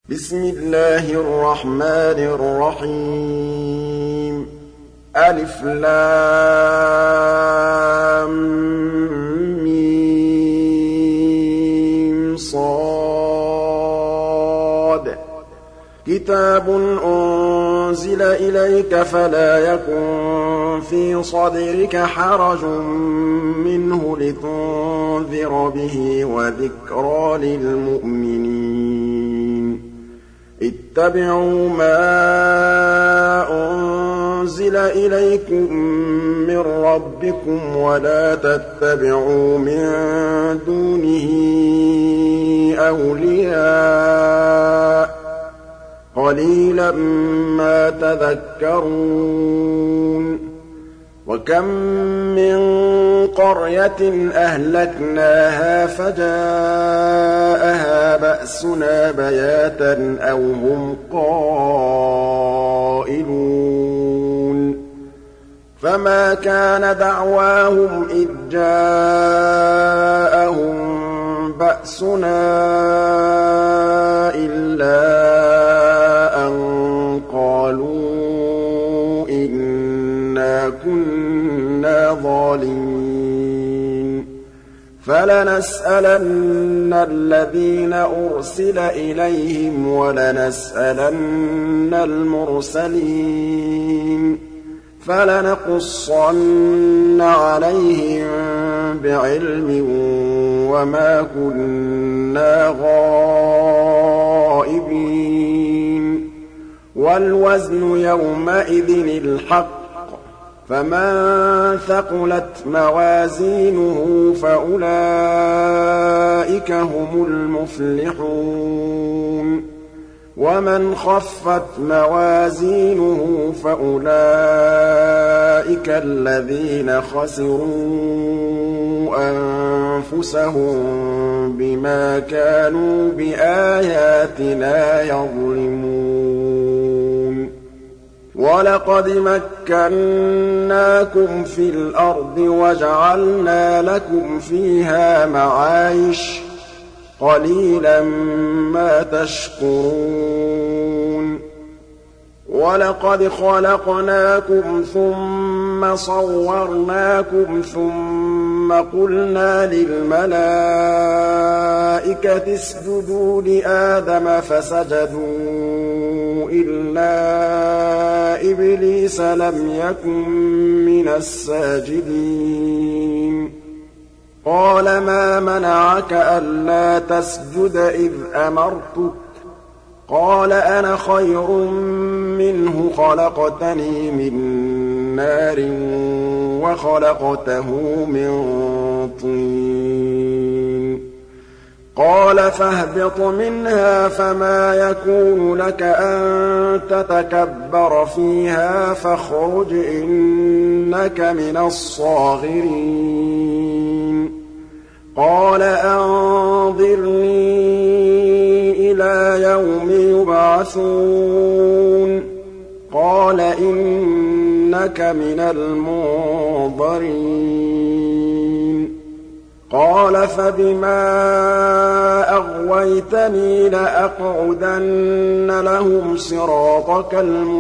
بسم الله الرحمن الرحيم ألف لام ميم صاد كتاب أنزل إليك فلا يكن في صدرك حرج منه لتنذر به وذكرى للمؤمنين اتبعوا ما أنزل إليكم من ربكم ولا تتبعوا من دونه أولياء قليلا ما تذكرون وكم من قرية أهلكناها فجاءها بأسنا بياتا أو هم قائلون فما كان دعواهم إذ جاءهم بأسنا إلا أن قالوا إنا كنا ظالمين فلنسألن الذين أرسل إليهم ولنسألن المرسلين فلنقصن عليهم بعلم وما كنا غائبين والوزن يومئذ الحق فمن ثقلت موازينه فأولئك هم المفلحون ومن خفت موازينه فأولئك الذين خسروا أنفسهم بما كانوا بآياتنا يظلمون ولقد مكناكم في الأرض وجعلنا لكم فيها معايش قليلا ما تشكرون ولقد خلقناكم ثم صورناكم ثم قلنا للملائكة اسجدوا لآدم فسجدوا إلا إبليس لم يكن من الساجدين قال ما منعك ألا تسجد إذ أمرتك قال أنا خير منه خلقتني من نار وخلقته من طين قال فاهبط منها فما يكون لك أن تتكبر فيها فاخرج إنك من الصاغرين قال أنظرني إلى يوم يبعثون قال إنك من المنظرين قال فبما أغويتني لأقعدن لهم صراطك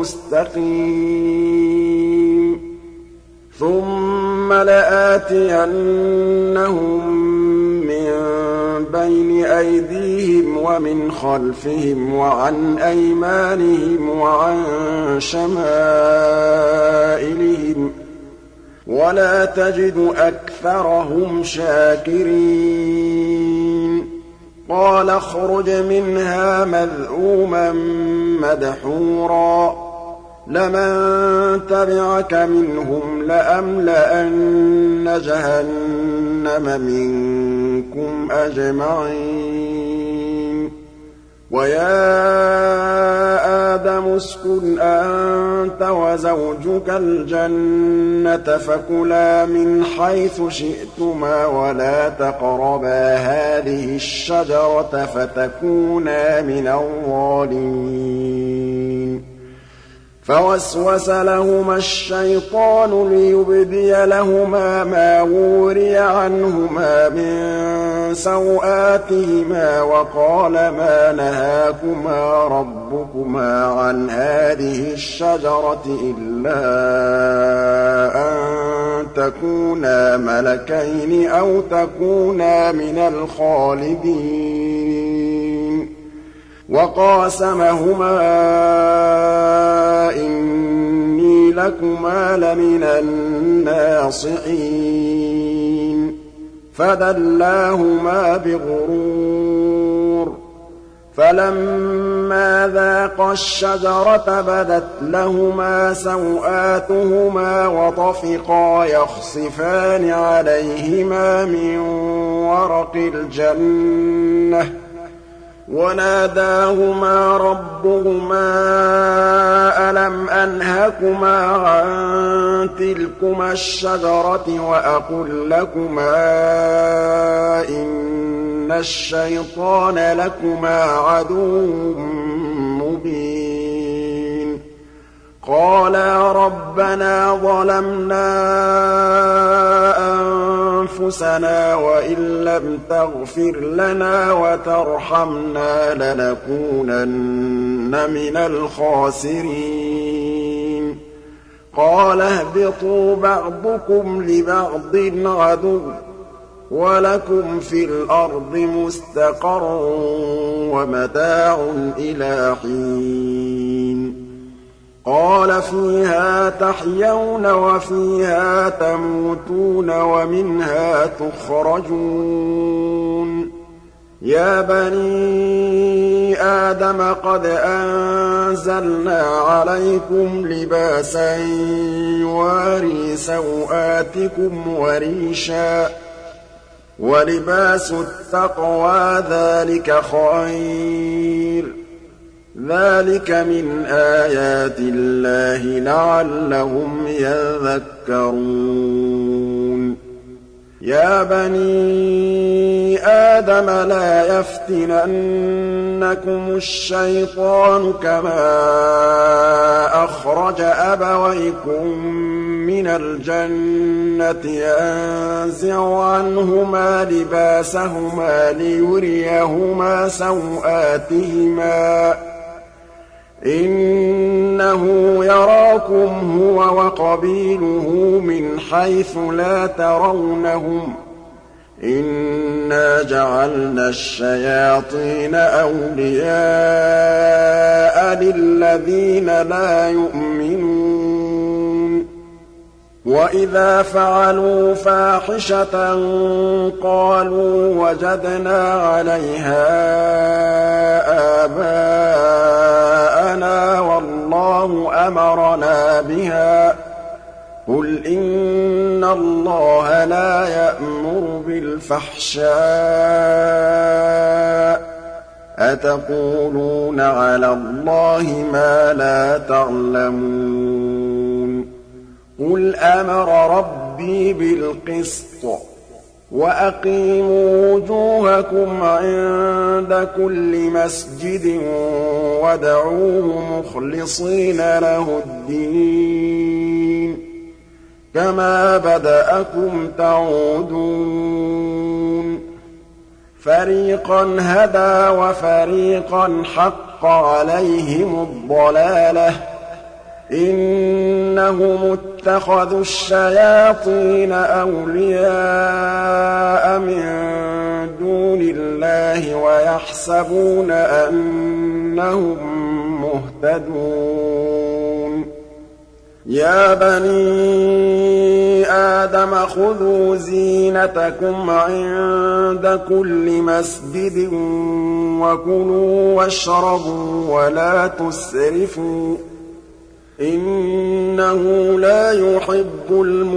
المستقيم ثم لآتينهم من بين أيديهم ومن خلفهم وعن أيمانهم وعن شمائلهم ولا تجد أكثرهم شاكرين قال اخرج منها مذءوما مدحورا لمن تبعك منهم لأملأن جهنم منكم أجمعين ويا آدم اسكن أنت وزوجك الجنة فكلا من حيث شئتما ولا تقربا هذه الشجرة فتكونا من الظالمين فوسوس لهما الشيطان ليبدي لهما ما وري عنهما من سوآتهما وقال ما نهاكما ربكما عن هذه الشجرة إلا أن تكونا ملكين أو تكونا من الخالدين وقاسمهما إني لكما لمن الناصحين فدلاهما بغرور فلما ذاقا الشجرة بدت لهما سوآتهما وطفقا يخصفان عليهما من ورق الجنة وناداهما ربهما ألم أنهكما عن تلكما الشجرة وأقل لكما إن الشيطان لكما عدو مبين قالا ربنا ظلمنا أنفسنا وإن لم تغفر لنا وترحمنا لنكونن من الخاسرين قال اهبطوا بعضكم لبعض عدو ولكم في الأرض مستقر ومتاع إلى حين قال فيها تحيون وفيها تموتون ومنها تخرجون يا بني آدم قد أنزلنا عليكم لباسا يواري سوآتكم وريشا ولباس التقوى ذلك خير ذلك من آيات الله لعلهم يذكرون يا بني آدم لا يفتننكم الشيطان كما أخرج أبويكم من الجنة ينزع عنهما لباسهما ليريهما سوآتهما إنه يراكم هو وقبيله من حيث لا ترونهم إنا جعلنا الشياطين أولياء للذين لا يؤمنون وإذا فعلوا فاحشة قالوا وجدنا عليها آباءنا والله أمرنا بها قل إن الله لا يأمر بالفحشاء أتقولون على الله ما لا تعلمون قل أمر ربي بالقسط وأقيموا وجوهكم عند كل مسجد وادعوه مخلصين له الدين كما بدأكم تعودون فريقا هدى وفريقا حق عليهم الضلالة إنهم اتخذوا الشياطين أولياء من دون الله ويحسبون أنهم مهتدون يا بني آدم خذوا زينتكم عند كل مسجد وكلوا واشربوا ولا تسرفوا إنه لا يحب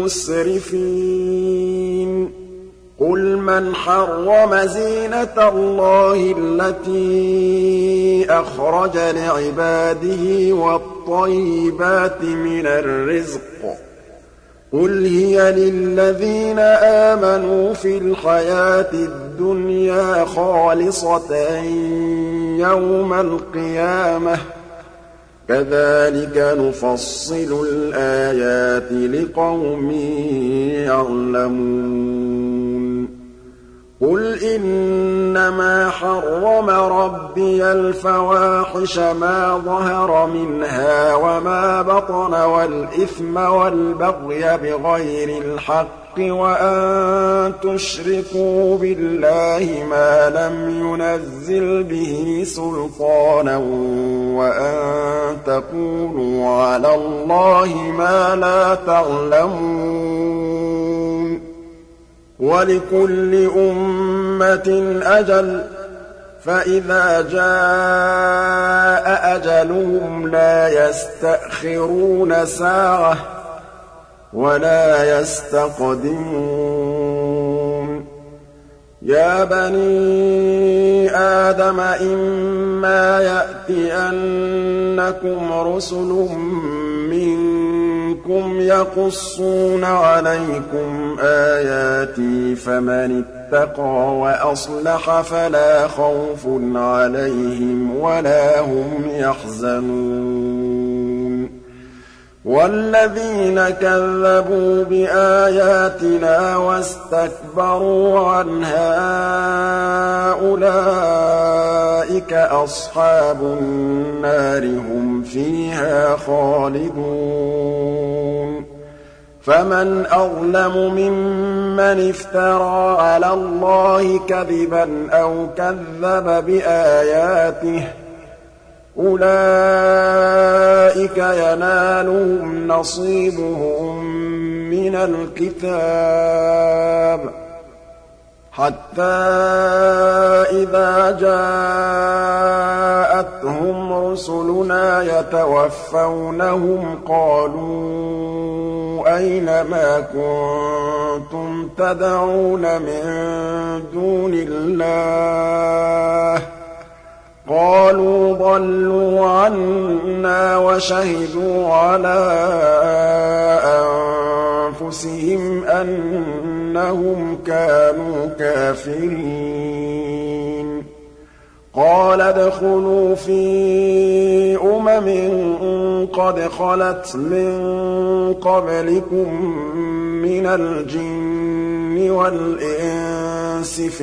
المسرفين قل من حرم زينة الله التي أخرج لعباده والطيبات من الرزق قل هي للذين آمنوا في الحياة الدنيا خالصة يوم القيامة كَذَٰلِكَ نُفَصِّلُ الْآيَاتِ لِقَوْمٍ يَعْلَمُونَ قُلْ إِنَّمَا حَرَّمَ رَبِّيَ الْفَوَاحِشَ مَا ظَهَرَ مِنْهَا وَمَا بَطَنَ وَالْإِثْمَ وَالْبَغْيَ بِغَيْرِ الْحَقِّ وَأَن تُشْرِكُوا بِاللَّهِ مَا لَمْ يُنَزِّلْ بِهِ سُلْطَانًا وَأَن تَقُولُوا عَلَى اللَّهِ مَا لَا تَعْلَمُونَ وَلِكُلِّ أُمَّةٍ أَجَلٌ ۖ فَإِذَا جَاءَ أَجَلُهُمْ لَا يَسْتَأْخِرُونَ سَاعَةً ۖ وَلَا يَسْتَقْدِمُونَ يَا بَنِي آدَمَ إِمَّا يَأْتِيَنَّكُمْ رُسُلٌ مِّنكُمْ يَقُصُّونَ عَلَيْكُمْ آيَاتِي فَمَنِ اتَّقَىٰ وَأَصْلَحَ فَلَا خَوْفٌ عَلَيْهِمْ وَلَا هُمْ يَحْزَنُونَ وَالَّذِينَ كَذَّبُوا بِآيَاتِنَا وَاسْتَكْبَرُوا عَنْهَا أُولَٰئِكَ أَصْحَابُ النَّارِ ۖ هُمْ فِيهَا خَالِدُونَ فَمَنْ أَظْلَمُ مِمَّنِ افْتَرَىٰ عَلَى اللَّهِ كَذِبًا أَوْ كَذَّبَ بِآيَاتِهِ ۚ أُولَٰئِكَ يَنَالُهُمْ نَصِيبُهُم مِّنَ الْكِتَابِ حَتَّىٰ إِذَا جَاءَتْهُمْ رُسُلُنَا يَتَوَفَّوْنَهُمْ قَالُوا أَيْنَ مَا كُنتُمْ تَدْعُونَ مِن دُونِ اللَّهِ ۖ قَالُوا ضَلُّوا عَنَّا وَشَهِدُوا عَلَىٰ أَنفُسِهِمْ أَنَّهُمْ كَانُوا كَافِرِينَ قَالَ ادْخُلُوا فِي قَدْ خَلَتْ مِن قَبْلِكُم مِّنَ الْجِنِّ وَالْإِنسِ فِي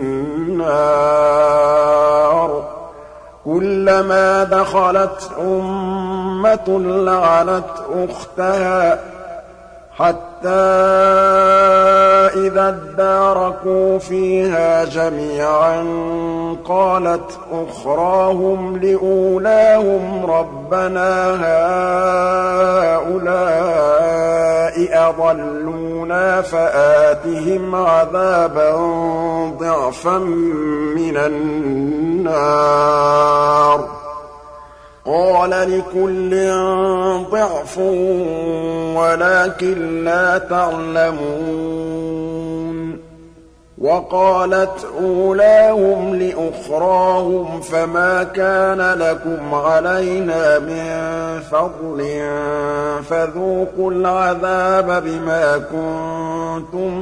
النَّارِ كُلَّمَا دَخَلَتْ أُمَّةٌ لَّعَنَتْ أُخْتَهَا حَتَّىٰ إِذَا ادَّارَكُوا فِيهَا جَمِيعًا قَالَتْ أُخْرَاهُمْ لِأُولَاهُمْ رَبَّنَا هَٰؤُلَاءِ أَضَلُّونَا فَآتِهِمْ عَذَابًا ضِعْفًا مِّنَ النَّارِ قَالَ لِكُلٍّ ضِعْفٌ وَلَٰكِن لَّا تَعْلَمُونَ وَقَالَتْ أُولَاهُمْ لِأُخْرَاهُمْ فَمَا كَانَ لَكُمْ عَلَيْنَا مِن فَضْلٍ فَذُوقُوا الْعَذَابَ بِمَا كُنتُمْ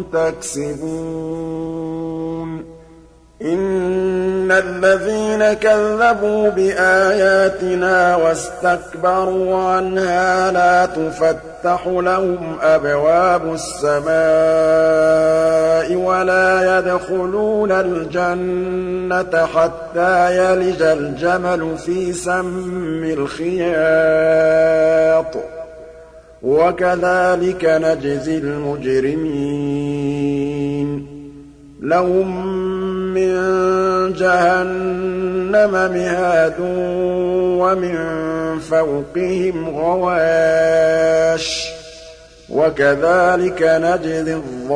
تَكْسِبُونَ إِنَّ الَّذِينَ كَذَّبُوا بِآيَاتِنَا وَاسْتَكْبَرُوا عَنْهَا لَا تُفَتَّحُ لَهُمْ أَبْوَابُ السَّمَاءِ وَلَا يَدْخُلُونَ الْجَنَّةَ حَتَّىٰ يَلِجَ الْجَمَلُ فِي سَمِّ الْخِيَاطِ ۚ وَكَذَٰلِكَ نَجْزِي الْمُجْرِمِينَ لَهُم مِّن جَهَنَّمَ مِهَادٌ وَمِن فَوْقِهِمْ غَوَاشٍ ۚ وَكَذَٰلِكَ نَجْزِي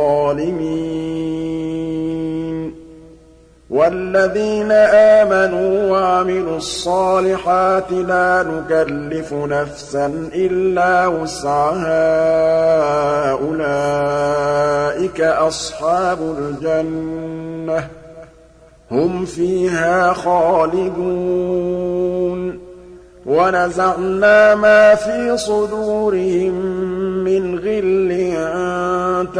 الظَّالِمِينَ وَالَّذِينَ آمَنُوا وَعَمِلُوا الصَّالِحَاتِ لَا نُكَلِّفُ نَفْسًا إِلَّا وُسْعَهَا أُولَٰئِكَ أَصْحَابُ الْجَنَّةِ ۖ هُمْ فِيهَا خَالِدُونَ وَنَزَعْنَا مَا فِي صُدُورِهِم مِّنْ غِلٍّ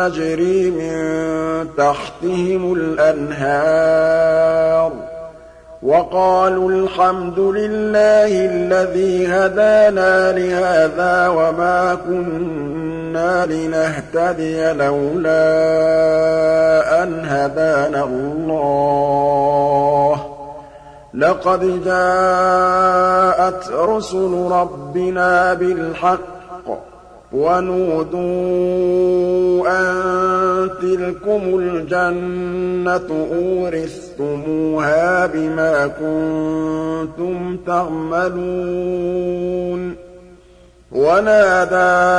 تَجْرِي مِن تَحْتِهِمُ الْأَنْهَارُ وقالوا الحمد لله الذي هدانا لهذا وما كنا لنهتدي لولا أن هدانا الله لقد جاءت رسل ربنا بالحق ونودوا أن تلكم الجنة أورثتموها بما كنتم تعملون ونادى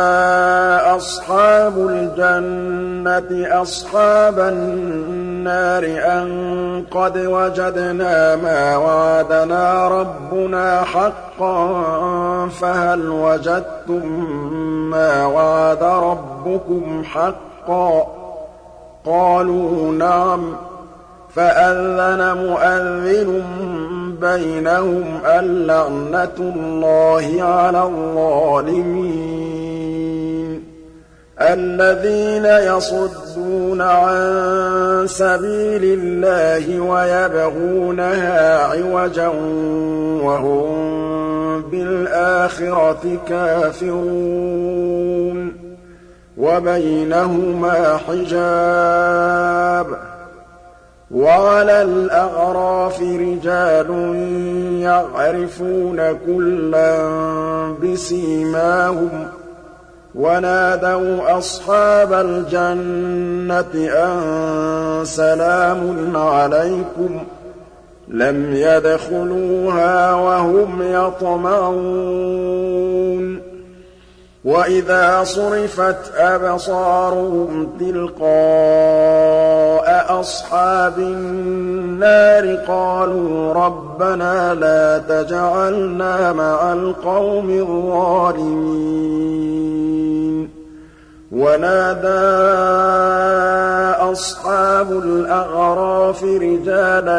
أصحاب الجنة أصحاب النار أن قد وجدنا ما وعدنا ربنا حقا فهل وجدتم ما وعد ربكم حقا قالوا نعم فأذن مؤذن بينهم اللعنة الله على الظالمين الذين يصدون عن سبيل الله ويبغونها عوجا وهم بالآخرة كافرون وبينهما حجاب وعلى الأعراف رجال يعرفون كلا بسيماهم ونادوا أصحاب الجنة أن سلام عليكم لم يدخلوها وهم يطمعون وإذا صرفت أبصارهم تلقاء أصحاب النار قالوا ربنا لا تجعلنا مع القوم الظالمين ونادى أصحاب الأعراف رجالا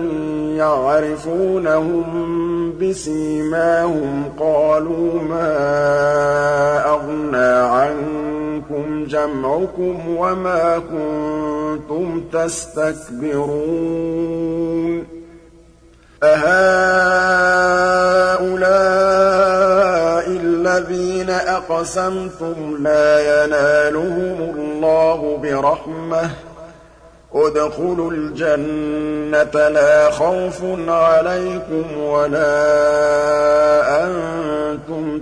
يعرفونهم بسيماهم قالوا ما أغنى عنكم جمعكم وما كنتم تستكبرون أهؤلاء الذين أقسمتم لا ينالهم الله برحمة ادخلوا الجنة لا خوف عليكم ولا أنتم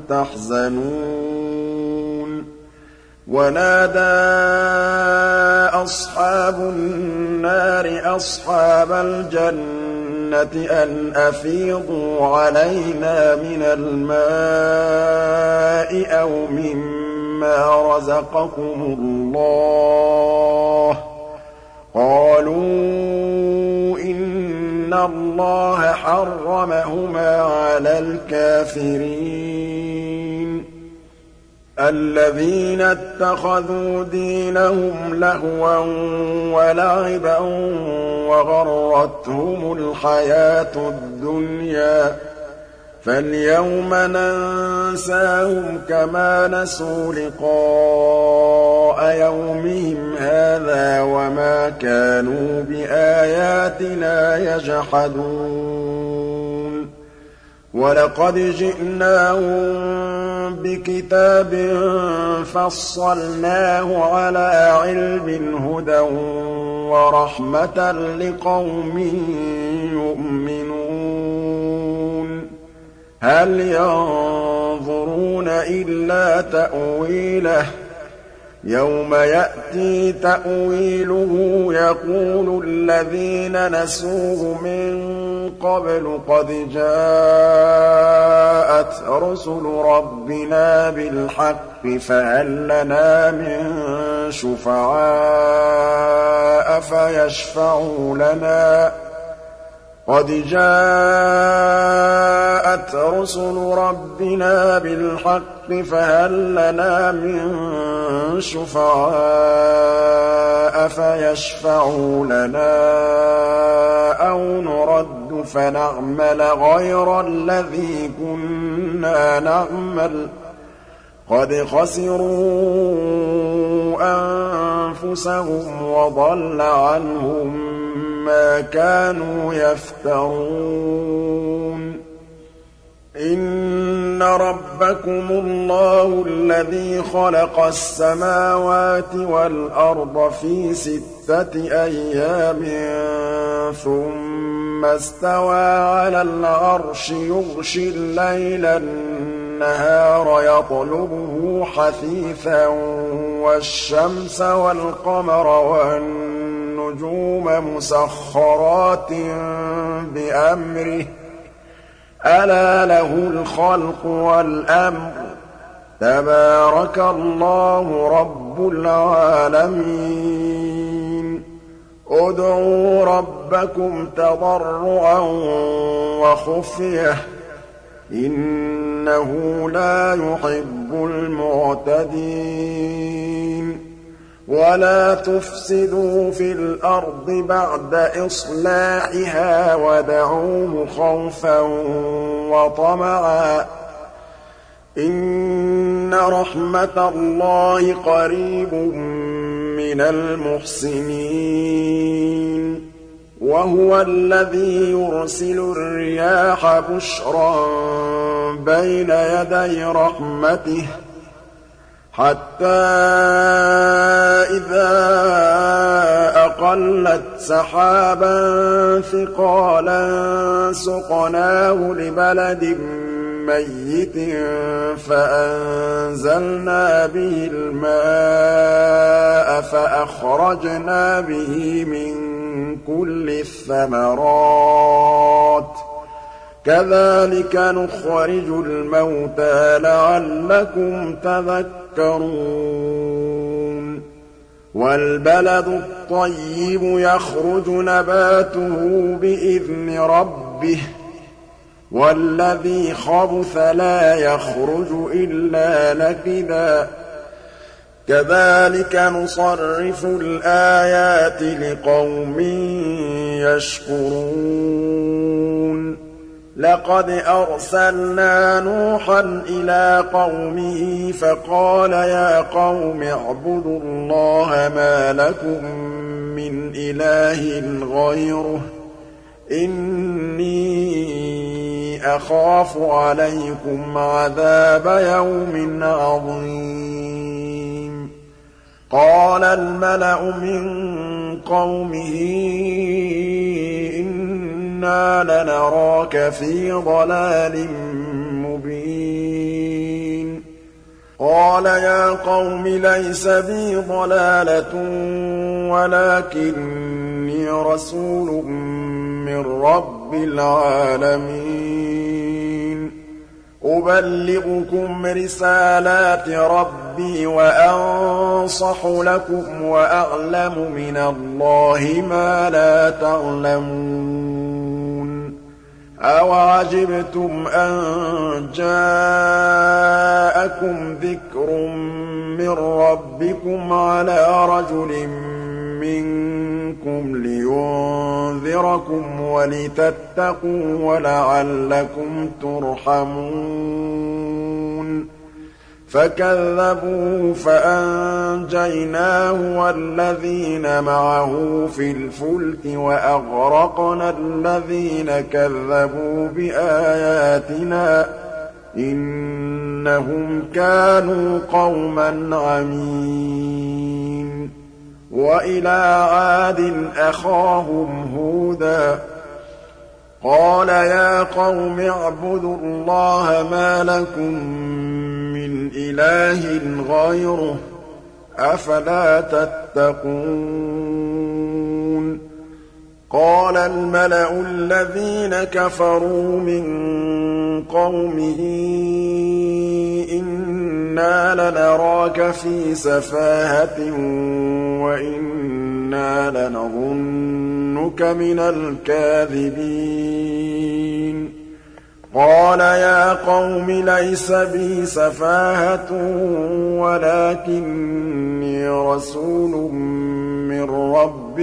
تحزنون ونادى أصحاب النار أصحاب الجنة أن أفيضوا علينا من الماء أو مما رزقكم الله قالوا إن الله حرمهما على الكافرين الذين اتخذوا دينهم لهوا ولعبا وغرتهم الحياة الدنيا فاليوم ننساهم كما نسوا لقاء يومهم هذا وما كانوا بآياتنا يجحدون ولقد جئناهم بكتاب فصلناه على علم هدى ورحمة لقوم يؤمنون هل ينظرون إلا تأويله يوم يأتي تأويله يقول الذين نسوه من قبل قد جاءت رسل ربنا بالحق فهل لنا من شفعاء فيشفعوا لنا قد جاءت رسل ربنا بالحق فهل لنا من شفعاء فيشفعوا لنا أو نرد فنعمل غير الذي كنا نعمل قد خسروا أنفسهم وضل عنهم مَا كَانُوا يَفْتَرُونَ إِنَّ رَبَّكُمُ اللَّهُ الَّذِي خَلَقَ السَّمَاوَاتِ وَالْأَرْضَ فِي 6 أَيَّامٍ ثُمَّ اسْتَوَىٰ عَلَى الْعَرْشِ يُغْشِي اللَّيْلَ النَّهَارَ يَطْلُبُهُ حَثِيثًا وَالشَّمْسَ وَالْقَمَرَ وَالنُّجُومَ مُسَخَّرَاتٍ بِأَمْرِهِ ۗ أَلَا لَهُ الْخَلْقُ وَالْأَمْرُ ۗ تَبَارَكَ اللَّهُ رَبُّ الْعَالَمِينَ ادْعُوا رَبَّكُمْ تَضَرُّعًا وَخُفْيَةً ۚ إِنَّهُ لَا يُحِبُّ الْمُعْتَدِينَ وَلَا تُفْسِدُوا فِي الْأَرْضِ بَعْدَ إِصْلَاحِهَا وَادْعُوهُ خَوْفًا وَطَمَعًا ۚ إِنَّ رَحْمَتَ اللَّهِ قَرِيبٌ مِّنَ الْمُحْسِنِينَ وَهُوَ الَّذِي يُرْسِلُ الرِّيَاحَ بُشْرًا بَيْنَ يَدَيْ رَحْمَتِهِ حَتَّىٰ إِذَا أَقَلَّتْ سَحَابًا ثِقَالًا سُقْنَاهُ لِبَلَدٍ مَّيِّتٍ فَأَنزَلْنَا بِهِ الْمَاءَ فَأَخْرَجْنَا بِهِ مِن كُلِّ الثَّمَرَاتِ ۚ كَذَٰلِكَ نُخْرِجُ الْمَوْتَىٰ لَعَلَّكُمْ تَذَكَّرُونَ وَالْبَلَدُ الطَّيِّبُ يَخْرُجُ نَبَاتُهُ بِإِذْنِ رَبِّهِ ۖ وَالَّذِي خَبُثَ لَا يَخْرُجُ إِلَّا نَكِدًا ۚ كَذَٰلِكَ نُصَرِّفُ الْآيَاتِ لِقَوْمٍ يَشْكُرُونَ لَقَدْ أَرْسَلْنَا نُوحًا إِلَىٰ قَوْمِهِ فَقَالَ يَا قَوْمِ اعْبُدُوا اللَّهَ مَا لَكُم مِّنْ إِلَٰهٍ غَيْرُهُ إِنِّي أَخَافُ عَلَيْكُمْ عَذَابَ يَوْمٍ عَظِيمٍ قَالَ الْمَلَأُ مِن قَوْمِهِ إِنَّا لَنَرَاكَ فِي ضَلَالٍ مُّبِينٍ قَالَ يَا قَوْمِ لَيْسَ بِي ضَلَالَةٌ وَلَٰكِنِّي رَسُولٌ مِّن رَّبِّ الْعَالَمِينَ أُبَلِّغُكُمْ رِسَالَاتِ رَبِّي وَأَنصَحُ لَكُمْ وَأَعْلَمُ مِنَ اللَّهِ مَا لَا تَعْلَمُونَ أَوَعَجِبْتُمْ أَن جَاءَكُمْ ذِكْرٌ مِّن رَّبِّكُمْ عَلَىٰ رَجُلٍ مِّنكُمْ لِيُنذِرَكُمْ وَلِتَتَّقُوا وَلَعَلَّكُمْ تُرْحَمُونَ فَكَذَّبُوهُ فَأَنجَيْنَاهُ وَالَّذِينَ مَعَهُ فِي الْفُلْكِ وَأَغْرَقْنَا الَّذِينَ كَذَّبُوا بِآيَاتِنَا ۚ إِنَّهُمْ كَانُوا قَوْمًا عَمِينَ وَإِلَىٰ عَادٍ أَخَاهُمْ هُودًا قَالَ يَا قَوْمِ اعْبُدُوا اللَّهَ مَا لَكُم مِّنْ إِلَٰهٍ غَيْرُهُ ۖ أَفَلَا تَتَّقُونَ قَالَ الْمَلَأُ الَّذِينَ كَفَرُوا مِن قَوْمِهِ إِنَّا لَنَرَاكَ فِي سَفَاهَةٍ وَإِنَّا لَنَظُنُّكَ مِنَ الْكَاذِبِينَ قَالَ يَا قَوْمِ لَيْسَ بِي سَفَاهَةٌ وَلَٰكِنِّي رَسُولٌ مِّن رَّبِّ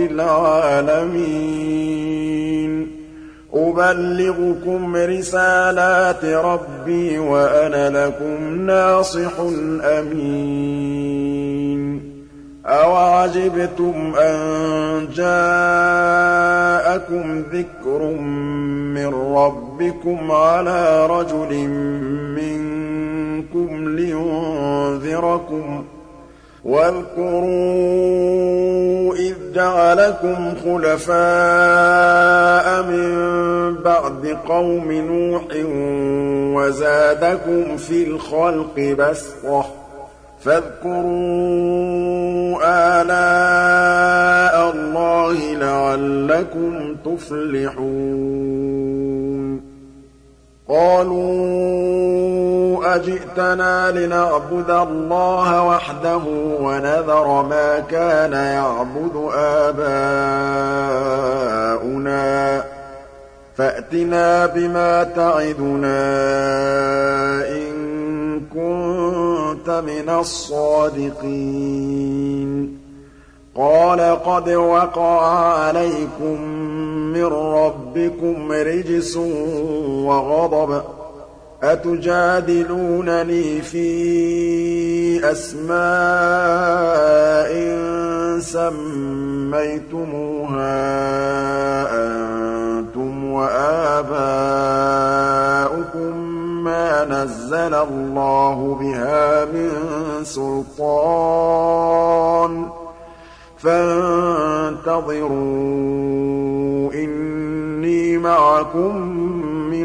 الْعَالَمِينَ أُبَلِّغُكُمْ رِسَالَاتِ رَبِّي وَأَنَا لَكُمْ نَاصِحٌ أَمِينٌ أَوَعَجِبْتُمْ أَن جَاءَكُمْ ذِكْرٌ مِّن رَّبِّكُمْ عَلَىٰ رَجُلٍ مِّنكُمْ لِيُنذِرَكُمْ ۚ وَاذْكُرُوا إِذْ جَعَلَكُمْ خُلَفَاءَ مِن بَعْدِ قَوْمِ نُوحٍ وَزَادَكُمْ فِي الْخَلْقِ بَسْطَةً ۖ فاذكروا آلاء اللَّهِ لَعَلَّكُمْ تُفْلِحُونَ قَالُوا أَجِئْتَنَا لِنَعْبُدَ اللَّهَ وَحْدَهُ وَنَذَرَ مَا كَانَ يَعْبُدُ آبَاؤُنَا فَأْتِنَا بِمَا تَعِدُنَا إِن كُنتَ مِنَ الصَّادِقِينَ قَالَ قَدْ وَقَعَ عَلَيْكُم مِّن رَّبِّكُمْ رِجْسٌ وَغَضَبٌ ۖ أَتُجَادِلُونَنِي فِي أَسْمَاءٍ سَمَّيْتُمُوهَا أَنتُمْ وَآبَاؤُكُم مَّا نَزَّلَ اللَّهُ بِهَا مِن سُلْطَانٍ ۚ فَانتَظِرُوا إِنِّي مَعَكُم مِّنَ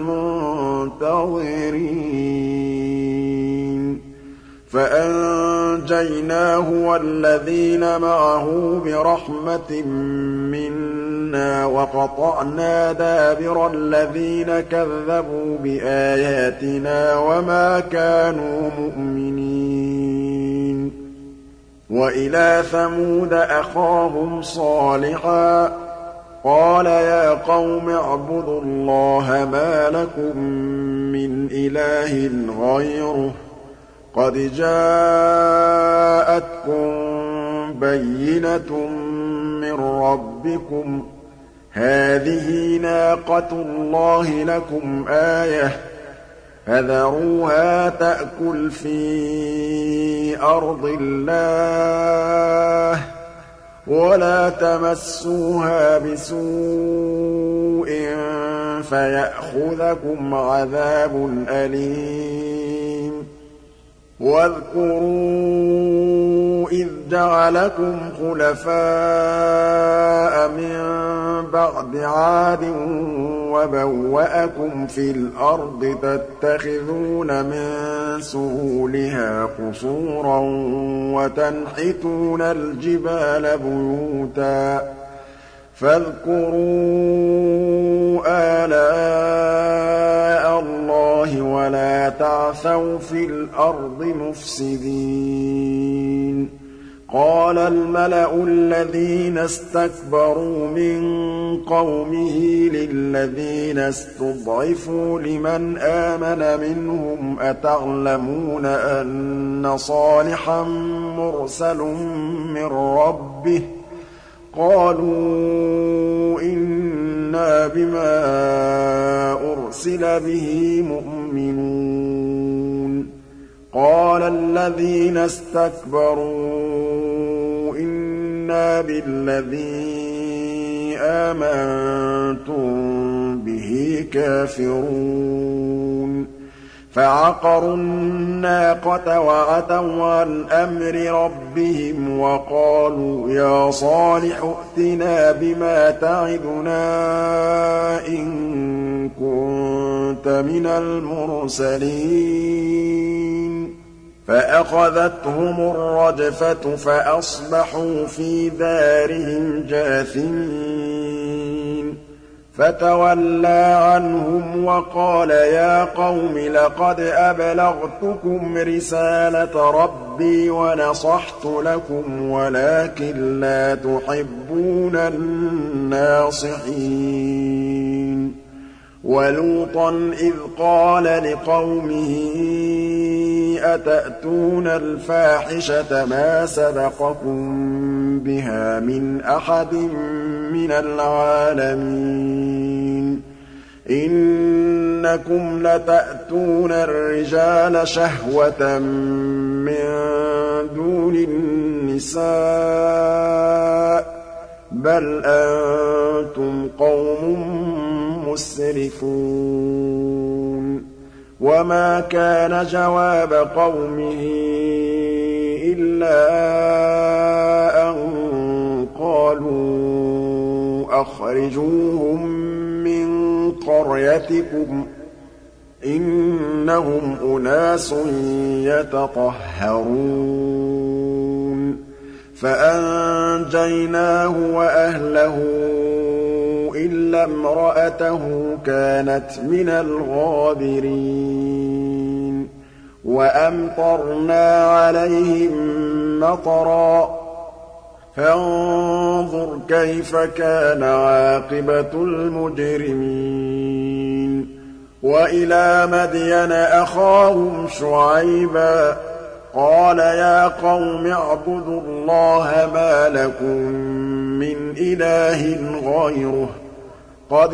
الْمُنتَظِرِينَ فَأَنجَيْنَاهُ وَالَّذِينَ مَعَهُ بِرَحْمَةٍ مِّنَّا وَقَطَعْنَا دَابِرَ الَّذِينَ كَذَّبُوا بِآيَاتِنَا وَمَا كَانُوا مُؤْمِنِينَ وَإِلَىٰ ثَمُودَ أَخَاهُمْ صَالِحًا ۚ قَالَ يَا قَوْمِ اعْبُدُوا اللَّهَ مَا لَكُم مِّنْ إِلَٰهٍ غَيْرُهُ ۖ قَدْ جَاءَتْكُم بَيِّنَةٌ مِّن رَّبِّكُمْ ۖ هَٰذِهِ نَاقَةُ اللَّهِ لَكُمْ آيَةً ۖ فَذَرُوهَا تَأْكُلْ فِي أَرْضِ اللَّهِ وَلَا تَمَسُّوهَا بِسُوءٍ فَيَأْخُذَكُمْ عَذَابٌ أَلِيمٌ وَاذْكُرُوا إِذْ جَعَلَكُمْ خُلَفَاءَ مِن بَعْدِ عَادٍ وَبَوَّأَكُمْ فِي الْأَرْضِ تَتَّخِذُونَ مِن سُهُولِهَا قُصُورًا وَتَنْحِتُونَ الْجِبَالَ بُيُوتًا فَاذْكُرُوا آلَاءَ اللَّهِ وَلَا تَعْثَوْا فِي الْأَرْضِ مُفْسِدِينَ قَالَ الْمَلَأُ الَّذِينَ اسْتَكْبَرُوا مِن قَوْمِهِ لِلَّذِينَ اسْتُضْعِفُوا لِمَنْ آمَنَ مِنْهُمْ أَتَعْلَمُونَ أَنَّ صَالِحًا مُّرْسَلٌ مِّن رَّبِّهِ ۚ قَالُوا إِنَّا بِمَا أُرْسِلَ بِهِ مُؤْمِنُونَ قَالَ الَّذِينَ اسْتَكْبَرُوا إِنَّا بِالَّذِي آمَنتُم بِهِ كَافِرُونَ فَعَقَرُوا النَّاقَةَ وَعَتَوْا عَنْ أَمْرِ رَبِّهِمْ وَقَالُوا يَا صَالِحُ ائْتِنَا بِمَا تَعِدُنَا إِن كُنتَ مِنَ الْمُرْسَلِينَ فَأَخَذَتْهُمُ الرَّجْفَةُ فَأَصْبَحُوا فِي دَارِهِمْ جَاثِمِينَ فَتَوَلَّىٰ عَنْهُمْ وَقَالَ يَا قَوْمِ لَقَدْ أَبْلَغْتُكُمْ رِسَالَةَ رَبِّي وَنَصَحْتُ لَكُمْ وَلَٰكِن لَّا تُحِبُّونَ النَّاصِحِينَ وَلُوطًا إِذْ قَالَ لِقَوْمِهِ أَتَأْتُونَ الْفَاحِشَةَ مَا سَبَقَكُم بِهَا مِنْ أَحَدٍ مِّنَ الْعَالَمِينَ إِنَّكُمْ لَتَأْتُونَ الرِّجَالَ شَهْوَةً مِّن دُونِ النِّسَاءِ ۚ بَلْ أَنتُمْ قَوْمٌ مُّسْرِفُونَ وَمَا كَانَ جَوَابَ قَوْمِهِ إِلَّا أَن قَالُوا أَخْرِجُوهُم مِّن قَرْيَتِكُمْ ۖ إِنَّهُمْ أُنَاسٌ يَتَطَهَّرُونَ فَأَنجَيْنَاهُ وَأَهْلَهُ إِلَّا امْرَأَتَهُ كَانَتْ مِنَ الْغَابِرِينَ وَأَمْطَرْنَا عَلَيْهِم مَّطَرًا ۖ فَانظُرْ كَيْفَ كَانَ عَاقِبَةُ الْمُجْرِمِينَ وَإِلَىٰ مَدْيَنَ أَخَاهُمْ شُعَيْبًا ۗ قَالَ يَا قَوْمِ اعْبُدُوا اللَّهَ مَا لَكُم مِّنْ إِلَٰهٍ غَيْرُهُ ۖ قَدْ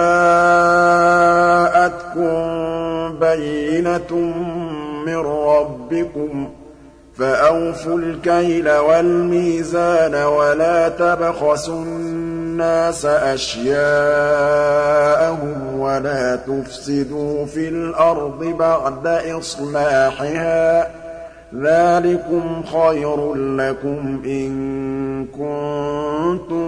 جَاءَتْكُم بَيِّنَةٌ مِّن رَّبِّكُمْ ۖ فَأَوْفُوا الْكَيْلَ وَالْمِيزَانَ وَلَا تَبْخَسُوا النَّاسَ أَشْيَاءَهُمْ وَلَا تُفْسِدُوا فِي الْأَرْضِ بَعْدَ إِصْلَاحِهَا ۚ ذَٰلِكُمْ خَيْرٌ لَّكُمْ إِن كُنتُم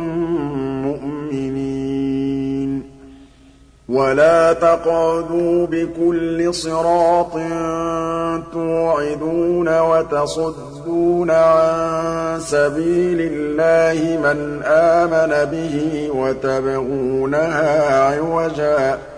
مُّؤْمِنِينَ وَلَا تَقْعُدُوا بِكُلِّ صِرَاطٍ تُوعِدُونَ وَتَصُدُّونَ عَن سَبِيلِ اللَّهِ مَنْ آمَنَ بِهِ وَتَبْغُونَهَا عِوَجًا ۚ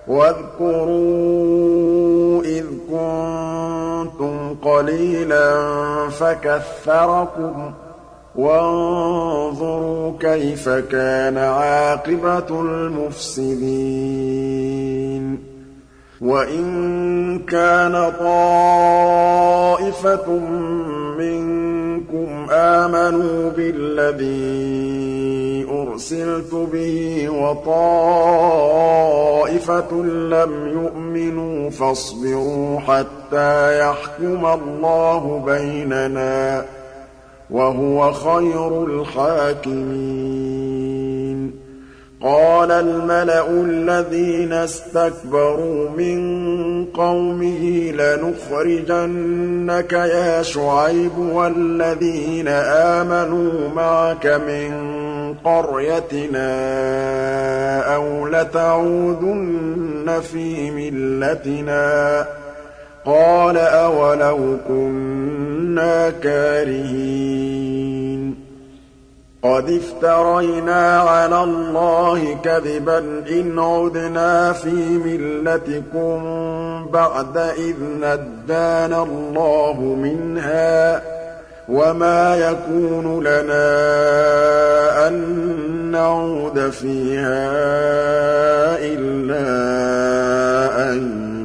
وَاذْكُرُوا إِذْ كُنتُمْ قَلِيلًا فَكَثَّرَكُمْ ۖ وَانظُرُوا كَيْفَ كَانَ عَاقِبَةُ الْمُفْسِدِينَ وَإِن كَانَ طَائِفَةٌ مِّنكُمْ آمَنُوا بِالَّذِي أُرْسِلْتُ بِهِ وَطَائِفَةٌ لَّمْ يُؤْمِنُوا فَاصْبِرُوا حَتَّىٰ يَحْكُمَ اللَّهُ بَيْنَنَا ۚ وَهُوَ خَيْرُ الْحَاكِمِينَ قَالَ الْمَلَأُ الَّذِينَ اسْتَكْبَرُوا مِن قَوْمِهِ لَنُخْرِجَنَّكَ يَا شُعَيْبُ وَالَّذِينَ آمَنُوا مَعَكَ مِن قَرْيَتِنَا أَوْ لَتَعُودُنَّ فِي مِلَّتِنَا ۚ قَالَ أَوَلَوْ كُنَّا كَارِهِينَ قَدِ افْتَرَيْنَا عَلَى اللَّهِ كَذِبًا إِنْ عُدْنَا فِي مِلَّتِكُم بَعْدَ إِذْ نَجَّانَا اللَّهُ مِنْهَا ۚ وَمَا يَكُونُ لَنَا أَن نَّعُودَ فِيهَا إِلَّا أَن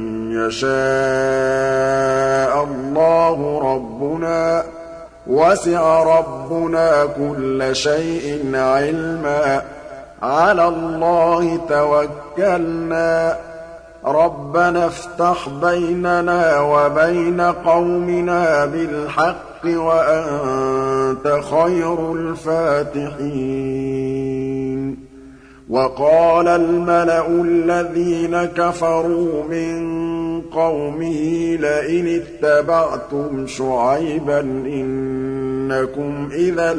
يَشَاءَ اللَّهُ رَبُّنَا ۚ وَسِعَ رَبُّنَا كُلَّ شَيْءٍ عِلْمًا ۚ عَلَى اللَّهِ تَوَكَّلْنَا ۚ رَبَّنَا افْتَحْ بَيْنَنَا وَبَيْنَ قَوْمِنَا بِالْحَقِّ وَأَنتَ خَيْرُ الْفَاتِحِينَ وَقَالَ الْمَلَأُ الَّذِينَ كَفَرُوا مِن قَوْمِهِ لَئِنِ اتَّبَعْتُمْ شُعَيْبًا إِنَّكُمْ إِذًا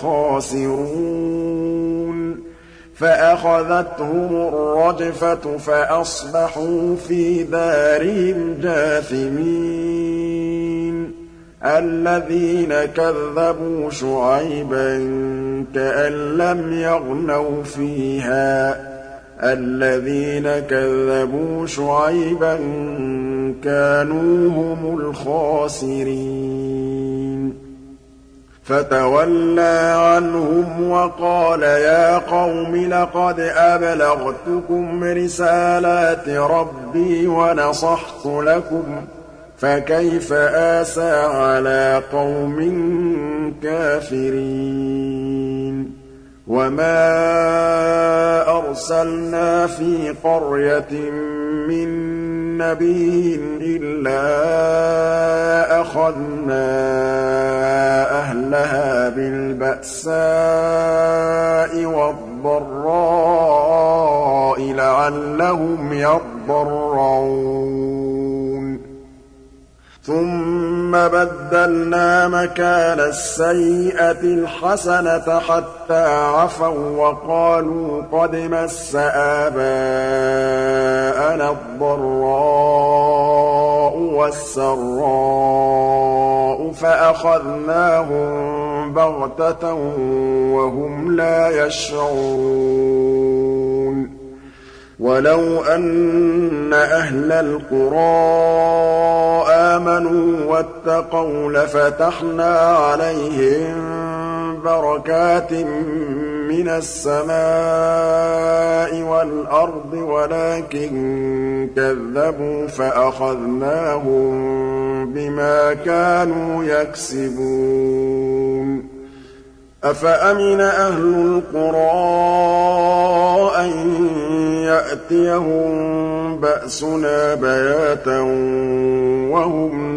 لَّخَاسِرُونَ فَأَخَذَتْهُمُ الرَّجْفَةُ فَأَصْبَحُوا فِي دَارِهِمْ جَاثِمِينَ الَّذِينَ كَذَّبُوا شُعَيْبًا كَأَن لَّمْ يَغْنَوْا فِيهَا ۚ الَّذِينَ كَذَّبُوا شُعَيْبًا كَانُوا هُمُ الْخَاسِرِينَ فَتَوَلَّىٰ عَنْهُمْ وَقَالَ يَا قَوْمِ لَقَدْ أَبْلَغْتُكُمْ رِسَالَاتِ رَبِّي وَنَصَحْتُ لَكُمْ ۖ فَكَيْفَ آسَىٰ عَلَىٰ قَوْمٍ كَافِرِينَ وَمَا أَرْسَلْنَا فِي قَرْيَةٍ مِّن نَّبِيٍّ إِلَّا أَخَذْنَا أَهْلَهَا بِالْبَأْسَاءِ وَالضَّرَّاءِ لَعَلَّهُمْ يَضَّرَّعُونَ ثُمَّ بَدَّلْنَا مَكَانَ السَّيِّئَةِ الْحَسَنَةَ حَتَّىٰ عَفَوا وَّقَالُوا قَدْ مَسَّ آبَاءَنَا الضَّرَّاءُ وَالسَّرَّاءُ فَأَخَذْنَاهُم بَغْتَةً وَهُمْ لَا يَشْعُرُونَ وَلَوْ أَنَّ أَهْلَ الْقُرَىٰ آمَنُوا وَاتَّقَوْا لَفَتَحْنَا عَلَيْهِم بَرَكَاتٍ مِّنَ السَّمَاءِ وَالْأَرْضِ وَلَٰكِن كَذَّبُوا فَأَخَذْنَاهُم بِمَا كَانُوا يَكْسِبُونَ أَفَأَمِنَ أَهْلُ الْقُرَىٰ أَن يَأْتِيَهُم بَأْسُنَا بَيَاتًا وَهُمْ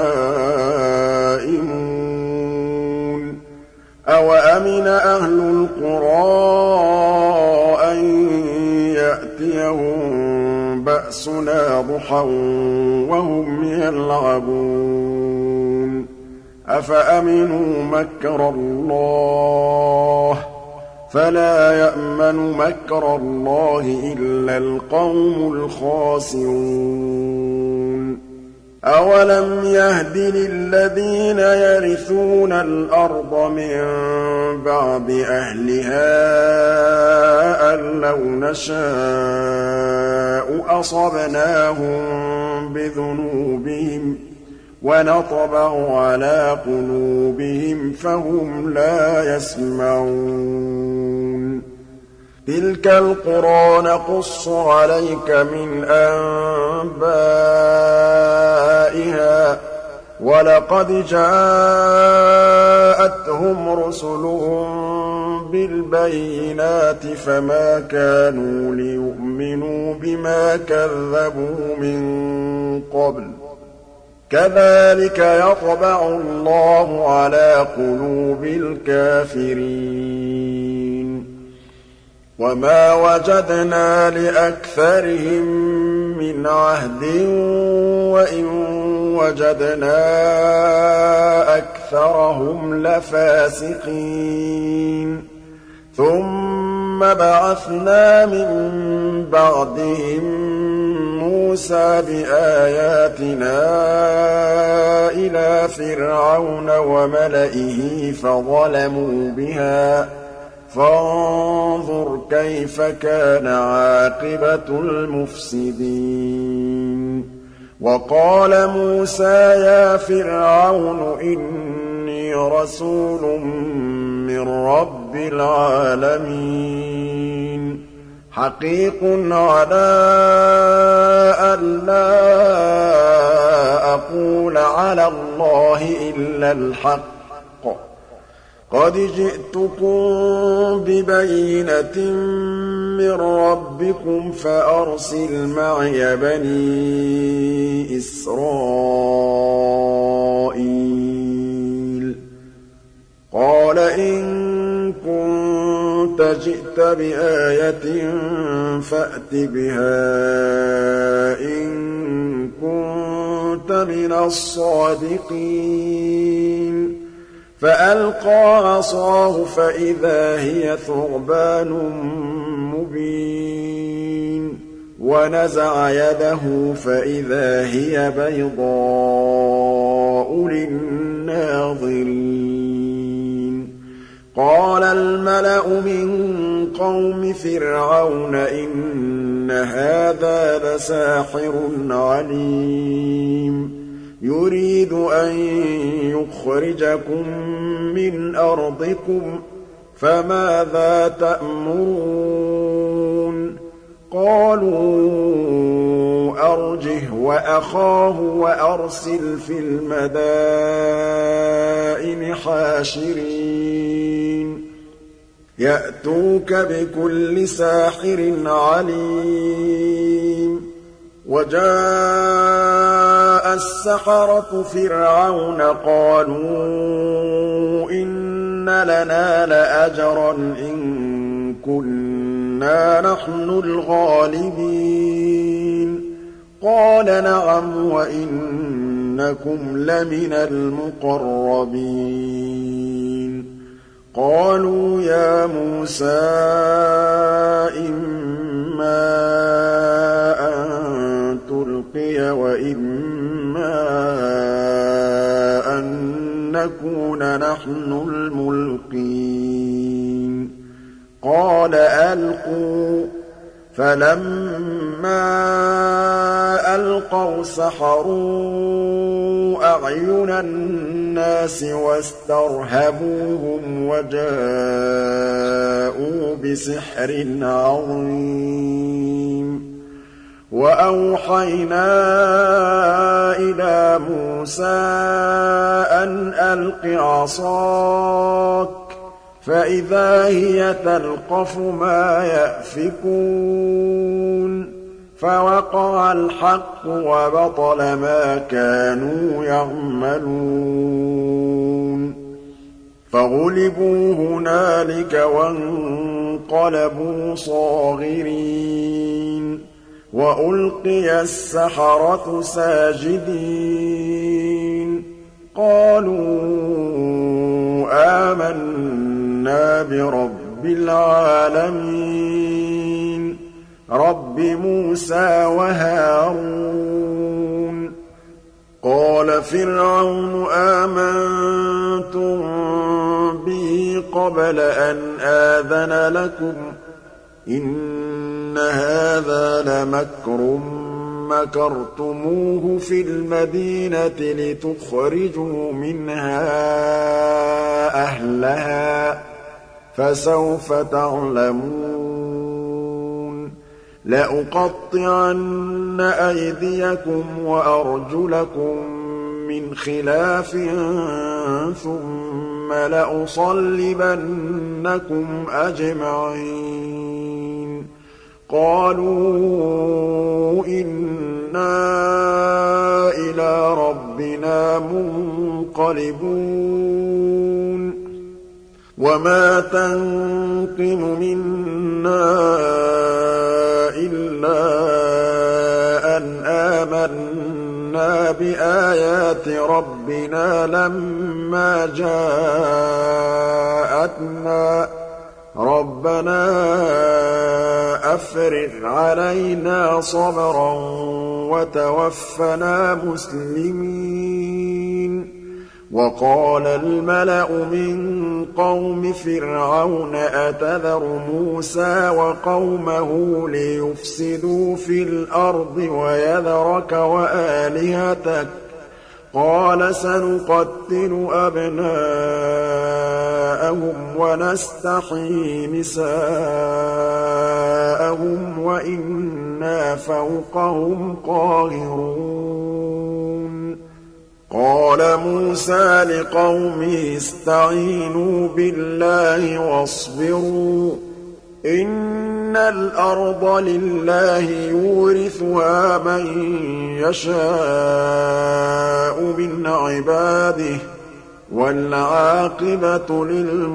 نَائِمُونَ أَوَأَمِنَ أَهْلُ الْقُرَىٰ أَن يَأْتِيَهُم بَأْسُنَا ضُحًى وَهُمْ يَلْعَبُونَ أَفَأَمِنُوا مَكْرَ اللَّهِ ۚ فَلَا يَأْمَنُ مَكْرَ اللَّهِ إِلَّا الْقَوْمُ الْخَاسِرُونَ أَوَلَمْ يَهْدِ لِلَّذِينَ يَرِثُونَ الْأَرْضَ مِن بَعْدِ أَهْلِهَا أَن لَّوْ نَشَاءُ أَصَبْنَاهُم بِذُنُوبِهِمْ وَنَطْبَعُ عَلَىٰ قُلُوبِهِمْ فَهُمْ لَا يَسْمَعُونَ تِلْكَ الْقُرَىٰ نَقُصُّ عَلَيْكَ مِنْ أَنبَائِهَا ۚ وَلَقَدْ جَاءَتْهُمْ رُسُلُهُم بِالْبَيِّنَاتِ فَمَا كَانُوا لِيُؤْمِنُوا بِمَا كَذَّبُوا مِن قَبْلُ ۚ كَذَٰلِكَ يَطْبَعُ اللَّهُ عَلَىٰ قُلُوبِ الْكَافِرِينَ وَمَا وَجَدْنَا لِأَكْثَرِهِم مِّنْ عَهْدٍ وَإِن وَجَدْنَا أَكْثَرَهُمْ لَفَاسِقِينَ ثُمَّ بَعَثْنَا مِن بَعْدِهِم مُّوسَىٰ بِآيَاتِنَا إِلَىٰ فِرْعَوْنَ وَمَلَئِهِ فَظَلَمُوا بِهَا ۖ فَانظُرْ كَيْفَ كَانَ عَاقِبَةُ الْمُفْسِدِينَ وَقَالَ مُوسَىٰ يَا فِرْعَوْنُ إِنِّي رَسُولٌ مِّن رَّبِّ الْعَالَمِينَ حَقِيقٌ عَلَىٰ أَلَّا أَقُولَ عَلَى اللَّهِ إِلَّا الْحَقَّ قَدْ جِئْتُكُم بِبَيِّنَةٍ مِّن رَّبِّكُمْ فَأَرْسِلْ مَعِيَ بَنِي إِسْرَائِيلَ قَالَ إِن كُنتَ جِئْتَ بِآيَةٍ فَأْتِ بِهَا إِن كُنتَ مِنَ الصَّادِقِينَ فَأَلْقَىٰ عَصَاهُ فَإِذَا هِيَ ثُعْبَانٌ مُّبِينٌ وَنَزَعَ يَدَهُ فَإِذَا هِيَ بَيْضَاءُ لِلنَّاظِرِينَ قَالَ الْمَلَأُ مِن قَوْمِ فِرْعَوْنَ إِنَّ هَٰذَا لَسَاحِرٌ عَلِيمٌ يُرِيدُ أَن يُخْرِجَكُم مِّنْ أَرْضِكُمْ فَمَاذَا تَأْمُرُونَ قَالُوا أَرْجِهْ وَأَخَاهُ وَأَرْسِلْ فِي الْمَدَائِنِ حَاشِرِينَ يَأْتُوكَ بِكُلِّ سَاحِرٍ عَلِيمٍ وَجَاءَ السَّحَرَةُ فِرْعَوْنَ قَالُوا إِنَّ لَنَا لَأَجْرًا إِن كُنَّا نَحْنُ الْغَالِبِينَ قَالَ نَعَمْ وَإِنَّكُمْ لَمِنَ الْمُقَرَّبِينَ قَالُوا يَا مُوسَىٰ إِمَّا أَن تُلْقِيَ وَإِمَّا أَن نَّكُونَ نَحْنُ الْمُلْقِينَ قَالَ أَلْقُوا ۖ فَلَمَّا أَلْقَوْا سَحَرُوا أَعْيُنَ النَّاسِ وَاسْتَرْهَبُوهُمْ وَجَاءُوا بِسِحْرٍ عَظِيمٍ وَأَوْحَيْنَا إِلَىٰ مُوسَىٰ أَنْ أَلْقِ عَصَاكَ فَإِذَا هِيَ تَلْقَفُ مَا يَأْفِكُونَ فَوَقَعَ الْحَقُّ وَبَطَلَ مَا كَانُوا يَعْمَلُونَ فَغُلِبُوا هُنَالِكَ وَانقَلَبُوا صَاغِرِينَ وَأُلْقِيَ السَّحَرَةُ سَاجِدِينَ قَالُوا آمَنَّا بِرَبِّ الْعَالَمِينَ رَبِّ مُوسَىٰ وَهَارُونَ قَالَ فِرْعَوْنُ آمَنتُم بِهِ قَبْلَ أَنْ آذَنَ لَكُمْ ۖ إِنَّ هَٰذَا لَمَكْرٌ مَّكَرْتُمُوهُ فِي الْمَدِينَةِ لِتُخْرِجُوا مِنْهَا أَهْلَهَا ۖ فَسَوْفَ تَعْلَمُونَ لَأُقَطِّعَنَّ أَيْدِيَكُمْ وَأَرْجُلَكُم مِّنْ خِلَافٍ ثُمَّ لَأُصَلِّبَنَّكُمْ أَجْمَعِينَ قَالُوا إِنَّا إِلَىٰ رَبِّنَا مُنقَلِبُونَ وَمَا تَنقِمُ مِنَّا إِلَّا أَنْ آمَنَّا بِآيَاتِ رَبِّنَا لَمَّا جَاءَتْنَا رَبَّنَا أَفْرِغْ عَلَيْنَا صَبْرًا وَتَوَفَّنَا مُسْلِمِينَ وَقَالَ الْمَلَأُ مِن قَوْمِ فِرْعَوْنَ أَتَذَرُ مُوسَىٰ وَقَوْمَهُ لِيُفْسِدُوا فِي الْأَرْضِ وَيَذَرَكَ وَآلِهَتَكَ ۚ قَالَ سَنُقَتِّلُ أَبْنَاءَهُمْ وَنَسْتَحْيِي نِسَاءَهُمْ وَإِنَّا فَوْقَهُمْ قَاهِرُونَ قَالَ مُوسَىٰ لِقَوْمِهِ اسْتَعِينُوا بِاللَّهِ وَاصْبِرُوا ۖ إِنَّ الْأَرْضَ لِلَّهِ يُورِثُهَا مَن يَشَاءُ مِنْ عِبَادِهِ ۖ وَالْعَاقِبَةُ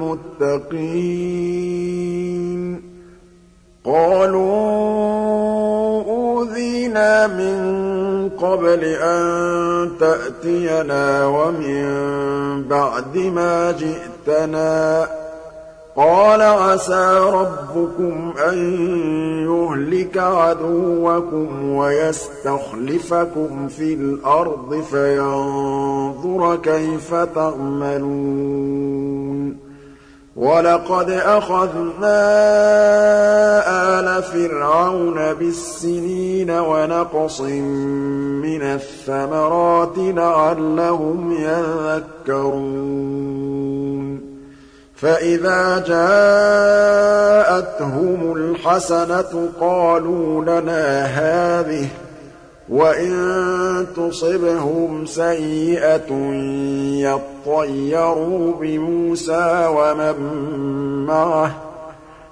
لِلْمُتَّقِينَ قَالُوا أُوذِينَا مِن قَبْلِ أَن تَأْتِيَنَا وَمِن بَعْدِ مَا جِئْتَنَا ۚ قَالَ عَسَىٰ رَبُّكُمْ أَن يُهْلِكَ عَدُوَّكُمْ وَيَسْتَخْلِفَكُمْ فِي الْأَرْضِ فَيَنظُرَ كَيْفَ تَعْمَلُونَ وَلَقَدْ أَخَذْنَا آلَ فِرْعَوْنَ بِالسِّنِينَ وَنَقْصٍ مِّنَ الثَّمَرَاتِ لَعَلَّهُمْ يَذَّكَّرُونَ فَإِذَا جَاءَتْهُمُ الْحَسَنَةُ قَالُوا لَنَا هَٰذِهِ ۖ وَإِن تُصِبْهُمْ سَيِّئَةٌ يَطَّيَّرُوا بِمُوسَىٰ وَمَن مَّعَهُ ۗ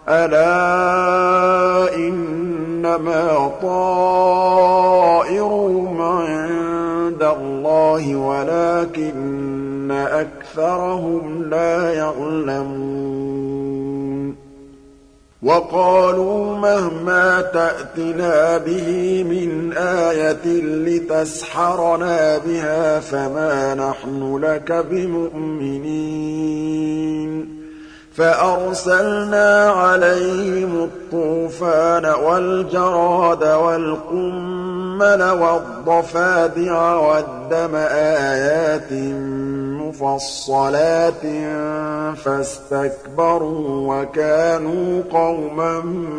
أَلَا إِنَّمَا طَائِرُهُمْ عِندَ اللَّهِ وَلَٰكِنَّ أَكْثَرَهُمْ لَا يَعْلَمُونَ وَقَالُوا مَهْمَا تَأْتِنَا بِهِ مِنْ آيَةٍ لِّتَسْحَرَنَا بِهَا فَمَا نَحْنُ لَكَ بِمُؤْمِنِينَ فَأَرْسَلْنَا عَلَيْهِمُ الطُّوفَانَ وَالْجَرَادَ وَالْقُمَّلَ وَالضَّفَادِعَ وَالدَّمَ آيَاتٍ مُّفَصَّلَاتٍ فَاسْتَكْبَرُوا وَكَانُوا قَوْمًا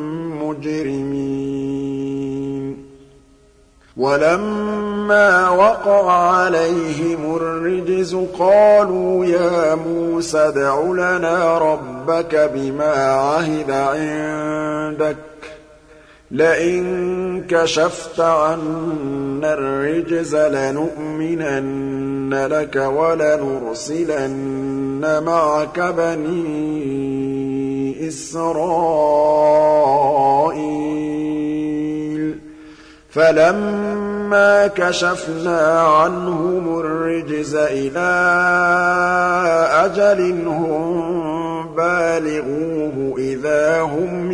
مُّجْرِمِينَ وَلَمَّا وَقَعَ عَلَيْهِمُ الرِّجْزُ قَالُوا يَا مُوسَى ادْعُ لَنَا رَبَّكَ بِمَا عَهِدَ عِندَكَ لَئِن كَشَفْتَ عَنَّا الرِّجْزَ لَنُؤْمِنَنَّ لَكَ وَلَنُرْسِلَنَّ مَعَكَ بَنِي إِسْرَائِيلَ فَلَمَّا كَشَفْنَا عَنْهُمُ الرِّجْزَ إِلَىٰ أَجَلٍ هُم بَالِغُوهُ إِذَا هُمْ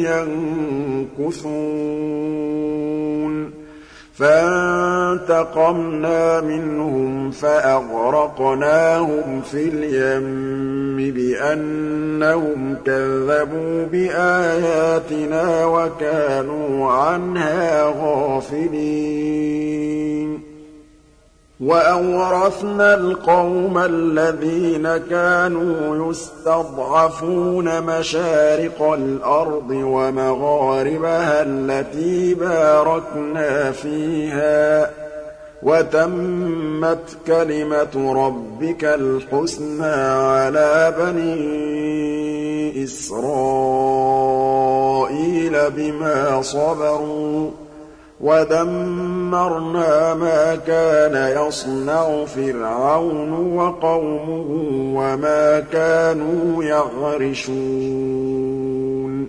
يَنكُثُونَ فَانتَقَمْنَا مِنْهُمْ فَأَغْرَقْنَاهُمْ فِي الْيَمِّ بِأَنَّهُمْ كَذَّبُوا بِآيَاتِنَا وَكَانُوا عَنْهَا غَافِلِينَ وَأَوْرَثْنَا الْقَوْمَ الَّذِينَ كَانُوا يُسْتَضْعَفُونَ مَشَارِقَ الْأَرْضِ وَمَغَارِبَهَا الَّتِي بَارَكْنَا فِيهَا ۖ وَتَمَّتْ كَلِمَةُ رَبِّكَ الْحُسْنَىٰ عَلَىٰ بَنِي إِسْرَائِيلَ بِمَا صَبَرُوا ۖ وَدَمَّرْنَا مَا كَانَ يَصْنَعُ فِرْعَوْنُ وَقَوْمُهُ وَمَا كَانُوا يَعْرِشُونَ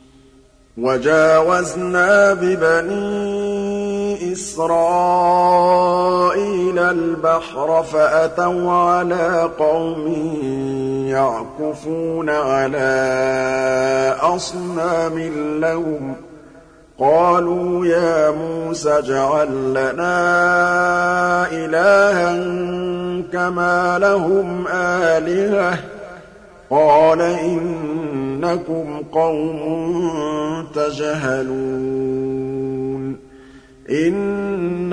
وَجَاوَزْنَا بِبَنِي إِسْرَائِيلَ الْبَحْرَ فَأَتَوْا عَلَىٰ قَوْمٍ يَعْكُفُونَ عَلَىٰ أَصْنَامٍ لَّهُمْ قَالُوا يَا مُوسَى اجْعَل لَّنَا إِلَٰهًا كَمَا لَهُمْ آلِهَةٌ ۚ قَالَ إِنَّكُمْ قَوْمٌ تَجْهَلُونَ إِنَّ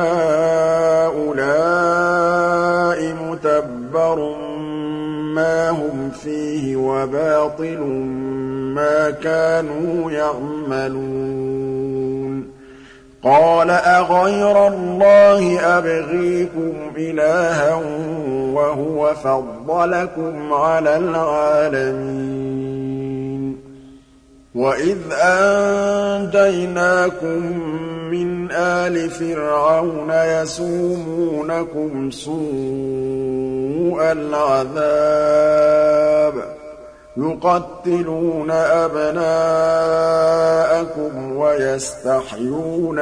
هَٰؤُلَاءِ مُتَبَّرٌ مَّا هُمْ فِيهِ وَبَاطِلٌ مَّا كَانُوا يَعْمَلُونَ قَالَ أَغَيْرَ اللَّهِ أَبْغِيكُمْ إِلَٰهًا وَهُوَ فَضَّلَكُمْ عَلَى الْعَالَمِينَ وَإِذْ أَنجَيْنَاكُم مِّنْ آلِ فِرْعَوْنَ يَسُومُونَكُمْ سُوءَ الْعَذَابِ يُقَتِّلُونَ أَبْنَاءَكُمْ وَيَسْتَحْيُونَ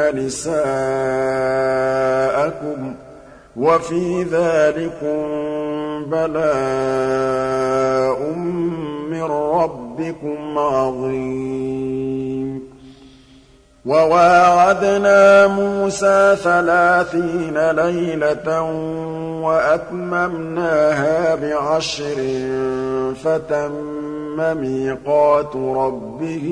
نِسَاءَكُمْ ۚ وَفِي ذَٰلِكُم بَلَاءٌ مِّن رَّبِّكُمْ عَظِيمٌ وَوَاعَدْنَا مُوسَىٰ 30 لَيْلَةً وَأَتْمَمْنَاهَا ب10 فَتَمَّ مِيقَاتُ رَبِّهِ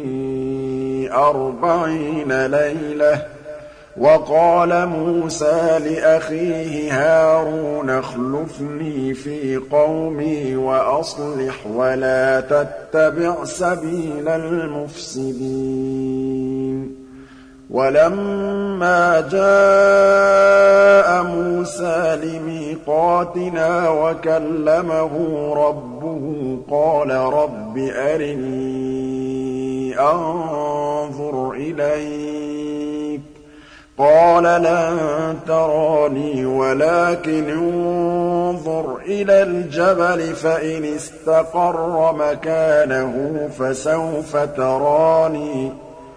40 لَيْلَةً ۚ وَقَالَ مُوسَىٰ لِأَخِيهِ هَارُونَ اخْلُفْنِي فِي قَوْمِي وَأَصْلِحْ وَلَا تَتَّبِعْ سَبِيلَ الْمُفْسِدِينَ وَلَمَّا جَاءَ مُوسَىٰ لِمِيقَاتِنَا وَكَلَّمَهُ رَبُّهُ قَالَ رَبِّ أَرِنِي أَنظُرْ إِلَيْكَ ۚ قَالَ لَن تَرَانِي وَلَٰكِنِ انظُرْ إِلَى الْجَبَلِ فَإِنِ اسْتَقَرَّ مَكَانَهُ فَسَوْفَ تَرَانِي ۚ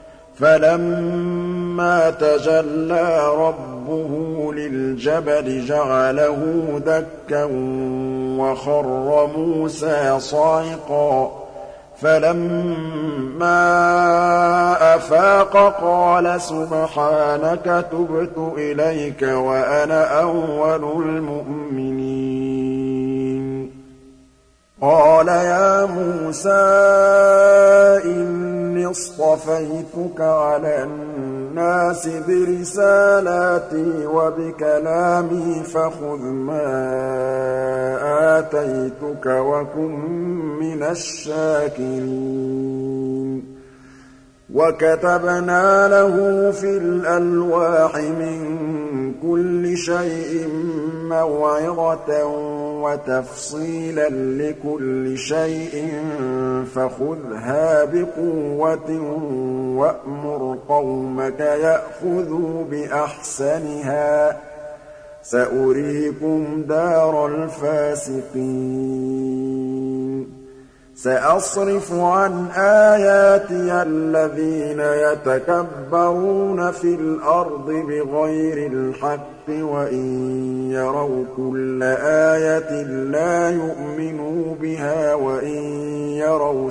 فَلَمَّا تَجَلَّىٰ رَبُّهُ لِلْجَبَلِ جَعَلَهُ دَكًّا وَخَرَّ مُوسَىٰ صَعِقًا ۚ فَلَمَّا أَفَاقَ قَالَ سُبْحَانَكَ تُبْتُ إِلَيْكَ وَأَنَا أَوَّلُ الْمُؤْمِنِينَ قَالَ يَا مُوسَىٰ إِنِّي اصْطَفَيْتُكَ عَلَى النَّاسِ بِرِسَالَاتِي وَبِكَلَامِي فَخُذْ مَا آتَيْتُكَ وَكُن مِّنَ الشَّاكِرِينَ وَكَتَبْنَا لَهُ فِي الْأَلْوَاحِ مِن كُلِّ شَيْءٍ مَّوْعِظَةً وَتَفْصِيلًا لِّكُلِّ شَيْءٍ فَخُذْهَا بِقُوَّةٍ وَأْمُرْ قَوْمَكَ يَأْخُذُوا بِأَحْسَنِهَا ۚ سَأُرِيكُمْ دَارَ الْفَاسِقِينَ سَأَصْرِفُ عَنْ آيَاتِيَ الَّذِينَ يَتَكَبَّرُونَ فِي الْأَرْضِ بِغَيْرِ الْحَقِّ وَإِن يَرَوْا كُلَّ آيَةٍ لَّا يُؤْمِنُوا بِهَا وَإِن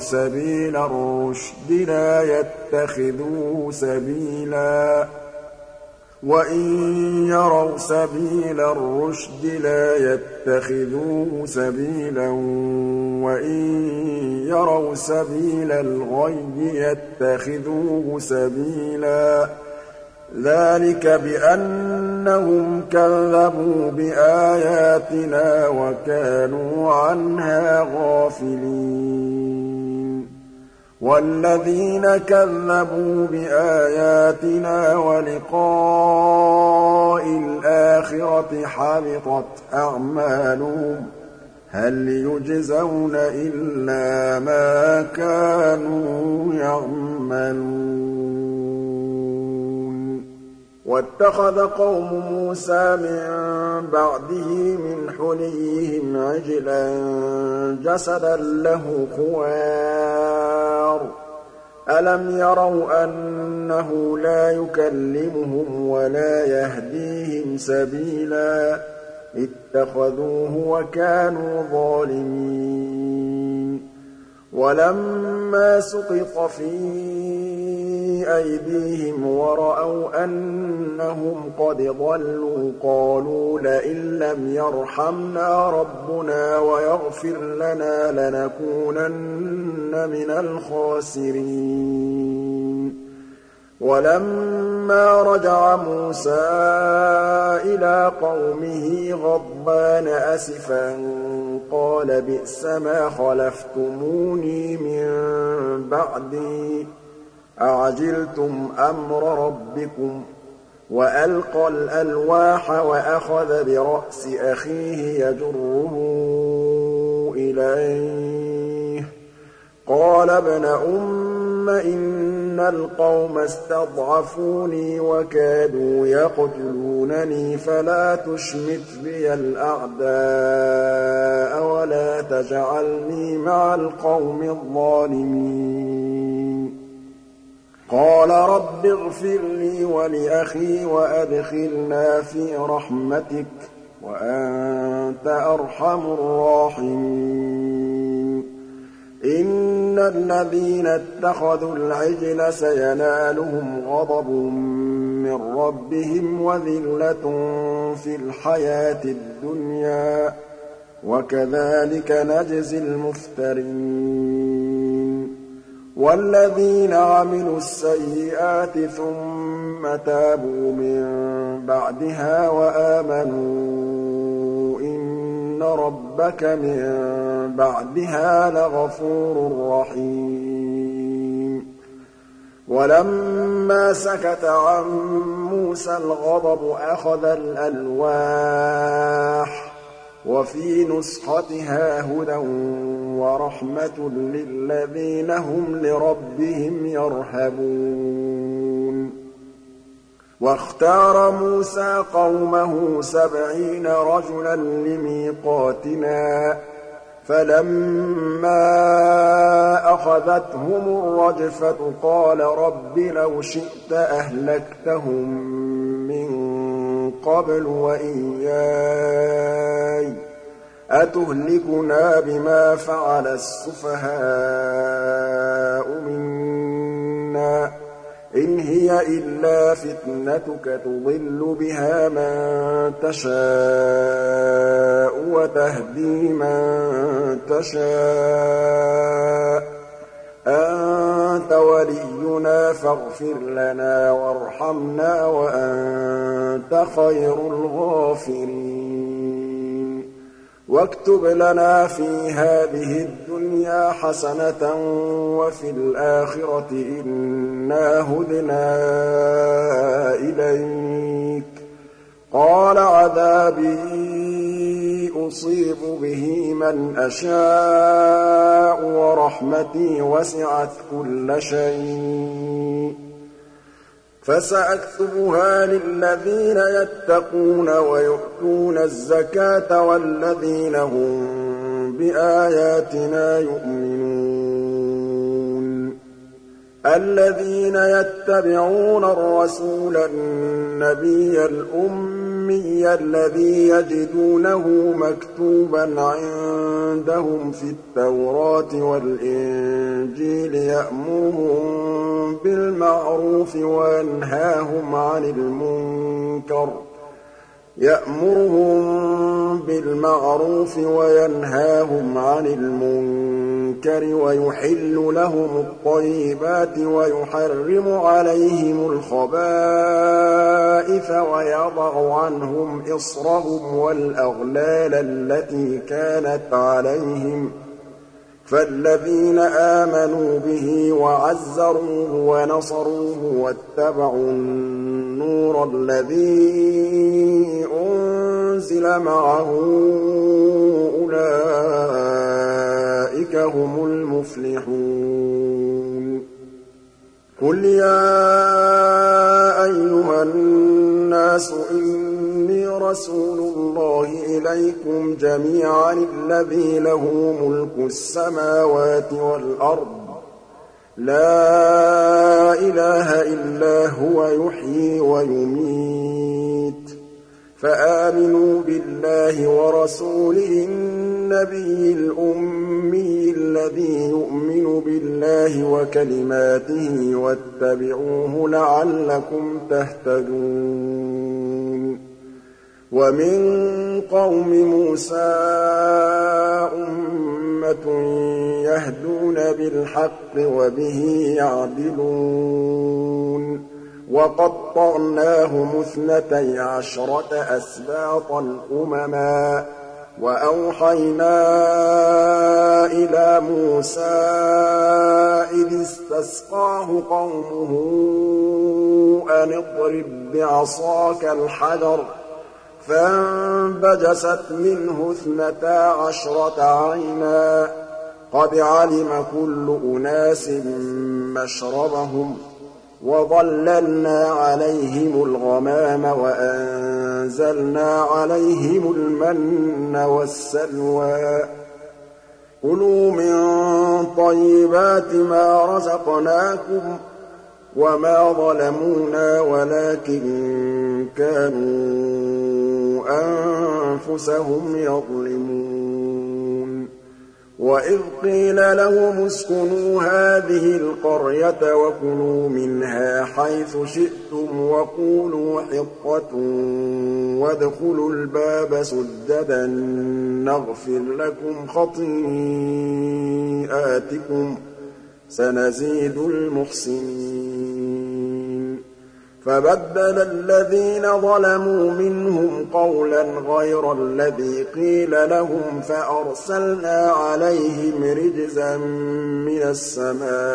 يَرَوْا سَبِيلَ الرُّشْدِ لَا يَتَّخِذُوهُ سَبِيلًا وَإِن يَرَوْا سَبِيلَ الْغَيِّ يَتَّخِذُوهُ سَبِيلًا ۚ ذَٰلِكَ بِأَنَّهُمْ كَذَّبُوا بِآيَاتِنَا وَكَانُوا عَنْهَا غَافِلِينَ وَالَّذِينَ كَذَّبُوا بِآيَاتِنَا وَلِقَاءِ الْآخِرَةِ حَبِطَتْ أَعْمَالُهُمْ ۚ هَلْ يُجْزَوْنَ إِلَّا مَا كَانُوا يَعْمَلُونَ وَاتَّخَذَ قَوْمُ مُوسَىٰ مِن بَعْدِهِ مِنْ حُلِيِّهِمْ عِجْلًا جَسَدًا لَّهُ خُوَارٌ ۚ أَلَمْ يَرَوْا أَنَّهُ لَا يُكَلِّمُهُمْ وَلَا يَهْدِيهِمْ سَبِيلًا ۘ اتَّخَذُوهُ وَكَانُوا ظَالِمِينَ وَلَمَّا سُقِطَ فِي أَيْدِيهِمْ وَرَأَوْا أَنَّهُمْ قَدْ ضَلُّوا قَالُوا لَئِن لَّمْ يَرْحَمْنَا رَبُّنَا وَيَغْفِرْ لَنَا لَنَكُونَنَّ مِنَ الْخَاسِرِينَ وَلَمَّا رَجَعَ مُوسَىٰ إِلَىٰ قَوْمِهِ غَضْبَانَ أَسِفًا قَالَ بِئْسَمَا خَلَفْتُمُونِي مِن بَعْدِي أَعَجِلْتُمْ أَمْرَ رَبِّكُمْ ۖ وَأَلْقَى الْأَلْوَاحَ وَأَخَذَ بِرَأْسِ أَخِيهِ يَجُرُّهُ إِلَيْهِ ۚ قَالَ ابْنَ أُمَّ إِنَّ الْقَوْمَ اسْتَضْعَفُونِي وَكَادُوا يَقْتُلُونَنِي فَلَا تُشْمِتْ بِيَ الْأَعْدَاءَ وَلَا تَجْعَلْنِي مَعَ الْقَوْمِ الظَّالِمِينَ قَالَ رَبِّ اغْفِرْ لِي وَلِأَخِي وَأَدْخِلْنَا فِي رَحْمَتِكَ ۖ وَأَنتَ أَرْحَمُ الرَّاحِمِينَ إِنَّ الَّذِينَ اتَّخَذُوا الْعِجْلَ سَيَنَالُهُمْ غَضَبٌ مِّن رَّبِّهِمْ وَذِلَّةٌ فِي الْحَيَاةِ الدُّنْيَا ۚ وَكَذَٰلِكَ نَجْزِي الْمُفْتَرِينَ وَالَّذِينَ عَمِلُوا السَّيِّئَاتِ ثُمَّ تَابُوا مِن بَعْدِهَا وَآمَنُوا إِنَّ رَبَّكَ مِن بَعْدِهَا لَغَفُورٌ رَّحِيمٌ وَلَمَّا سَكَتَ عَن مُّوسَى الْغَضَبُ أَخَذَ الْأَلْوَاحَ ۖ وَفِي نُسْخَتِهَا هُدًى وَرَحْمَةٌ لِّلَّذِينَ هُمْ لِرَبِّهِمْ يَرْهَبُونَ وَاخْتَارَ مُوسَىٰ قَوْمَهُ 70 رَجُلًا لِّمِيقَاتِنَا فَلَمَّا أَخَذَتْهُمُ الرَّجْفَةُ قَالَ رَبِّ لَوْ شِئْتَ أَهْلَكْتَهُم مِّن قَبْلُ وَإِيَّايَ أَتُهْلِكُنَا بِمَا فَعَلَ السُّفَهَاءُ مِنَّا ۖ إِنْ هِيَ إِلَّا فِتْنَتُكَ تُضِلُّ بِهَا مَن تَشَاءُ وَتَهْدِي مَن تَشَاءُ ۖ أَنتَ وَلِيُّنَا فَاغْفِرْ لَنَا وَارْحَمْنَا وَأَنتَ خَيْرُ الْغَافِرِينَ وَاكْتُبْ لَنَا فِي هَٰذِهِ الدُّنْيَا حَسَنَةً وَفِي الْآخِرَةِ إِنَّا هُدْنَا إِلَيْكَ ۚ قَالَ عَذَابِي أُصِيبُ بِهِ مَنْ أَشَاءُ وَرَحْمَتِي وَسِعَتْ كُلَّ شَيْءٍ ۚ فَسَأَكْتُبُهَا لِلَّذِينَ يَتَّقُونَ وَيُؤْتُونَ الزَّكَاةَ وَالَّذِينَ هُم بِآيَاتِنَا يُؤْمِنُونَ الَّذِينَ يَتَّبِعُونَ الرَّسُولَ النَّبِيَّ الْأُمِّيَّ الَّذِي يَجِدُونَهُ مَكْتُوبًا عِندَهُمْ فِي التَّوْرَاةِ وَالْإِنجِيلِ يَأْمُرُهُم بِالْمَعْرُوفِ وَيَنْهَاهُمْ عَنِ الْمُنكَرِ وَيُحِلُّ لَهُمُ الطَّيِّبَاتِ وَيُحَرِّمُ عَلَيْهِمُ الْخَبَائِثَ وَيَضَعُ عَنْهُمْ إِصْرَهُمْ وَالْأَغْلَالَ الَّتِي كَانَتْ عَلَيْهِمْ ۚ فَالَّذِينَ آمَنُوا بِهِ وَعَزَّرُوهُ وَنَصَرُوهُ وَاتَّبَعُوا النُّورَ الَّذِي أُنزِلَ مَعَهُ أُولَٰئِكَ هُمُ الْمُفْلِحُونَ قُلْ يَا أَيُّهَا النَّاسُ إِنِّي رَسُولُ اللَّهِ إِلَيْكُمْ جَمِيعًا الَّذِي لَهُ مُلْكُ السَّمَاوَاتِ وَالْأَرْضِ ۖ لَا إِلَٰهَ إِلَّا هُوَ يُحْيِي وَيُمِيتُ ۖ فَآمِنُوا بِاللَّهِ وَرَسُولِهِ النَّبِيِّ الْأُمِّيِّ الَّذِي يُؤْمِنُ بِاللَّهِ وَكَلِمَاتِهِ وَاتَّبِعُوهُ لَعَلَّكُمْ تَهْتَدُونَ وَمِن قَوْمِ مُوسَىٰ أُمَّةٌ يَهْدُونَ بِالْحَقِّ وَبِهِ يَعْدِلُونَ وَقَطَّعْنَاهُمُ 12 أَسْبَاطًا أُمَمًا ۚ وَأَوْحَيْنَا إِلَىٰ مُوسَىٰ إِذِ اسْتَسْقَاهُ قَوْمُهُ أَنِ اضْرِب بِّعَصَاكَ الْحَجَرَ ۖ فَانبَجَسَتْ مِنْهُ 12 عَيْنًا ۖ قَدْ عَلِمَ كُلُّ أُنَاسٍ مَّشْرَبَهُمْ ۖ وَظَلَّلْنَا عَلَيْهِمُ الْغَمَامَ وَأَنزَلْنَا عَلَيْهِمُ الْمَنَّ وَالسَّلْوَىٰ ۖ كُلُوا مِن طَيِّبَاتِ مَا رَزَقْنَاكُمْ ۚ وَمَا ظَلَمُونَا وَلَٰكِن كَانُوا أَنفُسَهُمْ يَظْلِمُونَ وَإِذْ قِيلَ لَهُمُ اسْكُنُوا هَٰذِهِ الْقَرْيَةَ وَكُلُوا مِنْهَا حَيْثُ شِئْتُمْ وَقُولُوا حِطَّةٌ وَادْخُلُوا الْبَابَ سُجَّدًا نَّغْفِرْ لَكُمْ خَطِيئَاتِكُمْ ۚ سَنَزِيدُ الْمُحْسِنِينَ فَبَدَّلَ الَّذِينَ ظَلَمُوا مِنْهُمْ قَوْلًا غَيْرَ الَّذِي قِيلَ لَهُمْ فَأَرْسَلْنَا عَلَيْهِمْ رِجْزًا مِّنَ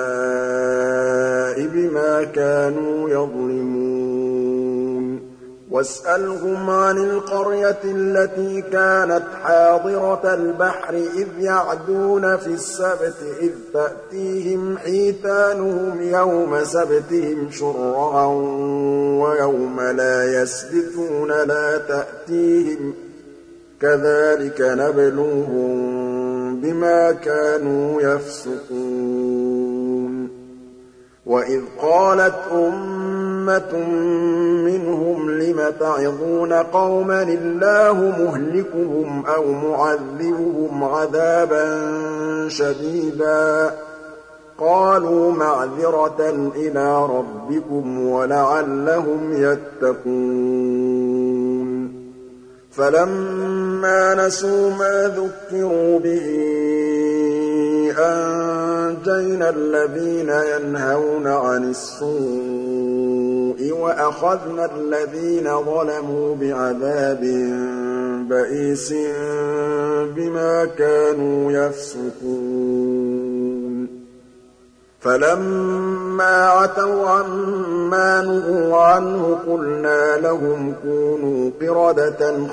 السَّمَاءِ بِمَا كَانُوا يَظْلِمُونَ واسألهم عن القرية التي كانت حاضرة البحر إذ يعدون في السبت إذ تأتيهم حيتانهم يوم سبتهم شرعا ويوم لا يسبتون لا تأتيهم كذلك نبلوهم بما كانوا يفسقون وإذ قالت أمة منهم لم تعظون قوما الله مهلكهم أو معذبهم عذابا شديدا قالوا معذرة إلى ربكم ولعلهم يتقون فلما نسوا ما ذكروا به أنجينا الذين ينهون عن السوء وأخذنا الذين ظلموا بعذاب بئيس بما كانوا يفسقون فلما عتوا عما نهوا عنه قلنا لهم كونوا قردة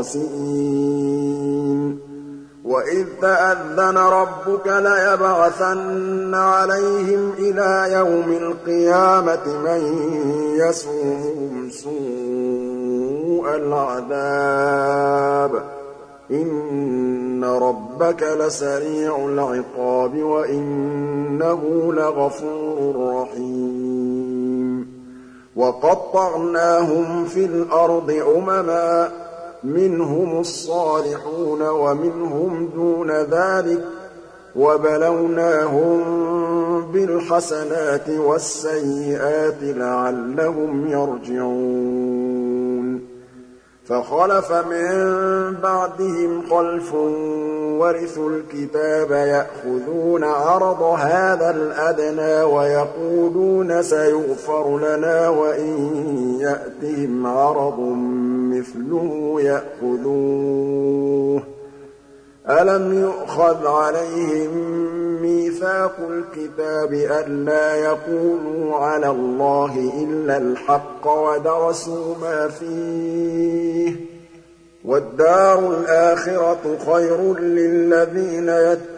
خاسئين وإذ تأذن ربك ليبعثن عليهم إلى يوم القيامة من يسومهم سوء العذاب إن ربك لسريع العقاب وإنه لغفور رحيم وقطعناهم في الأرض أمما منهم الصالحون ومنهم دون ذلك وبلوناهم بالحسنات والسيئات لعلهم يرجعون فخلف من بعدهم خلف ورثوا الكتاب يأخذون عرض هذا الأدنى ويقولون سيغفر لنا وإن يأتهم عرض مثله يأخذوه ألم يؤخذ عليهم ميثاق الكتاب ألا يقولوا على الله إلا الحق ودرسوا ما فيه والدار الآخرة خير للذين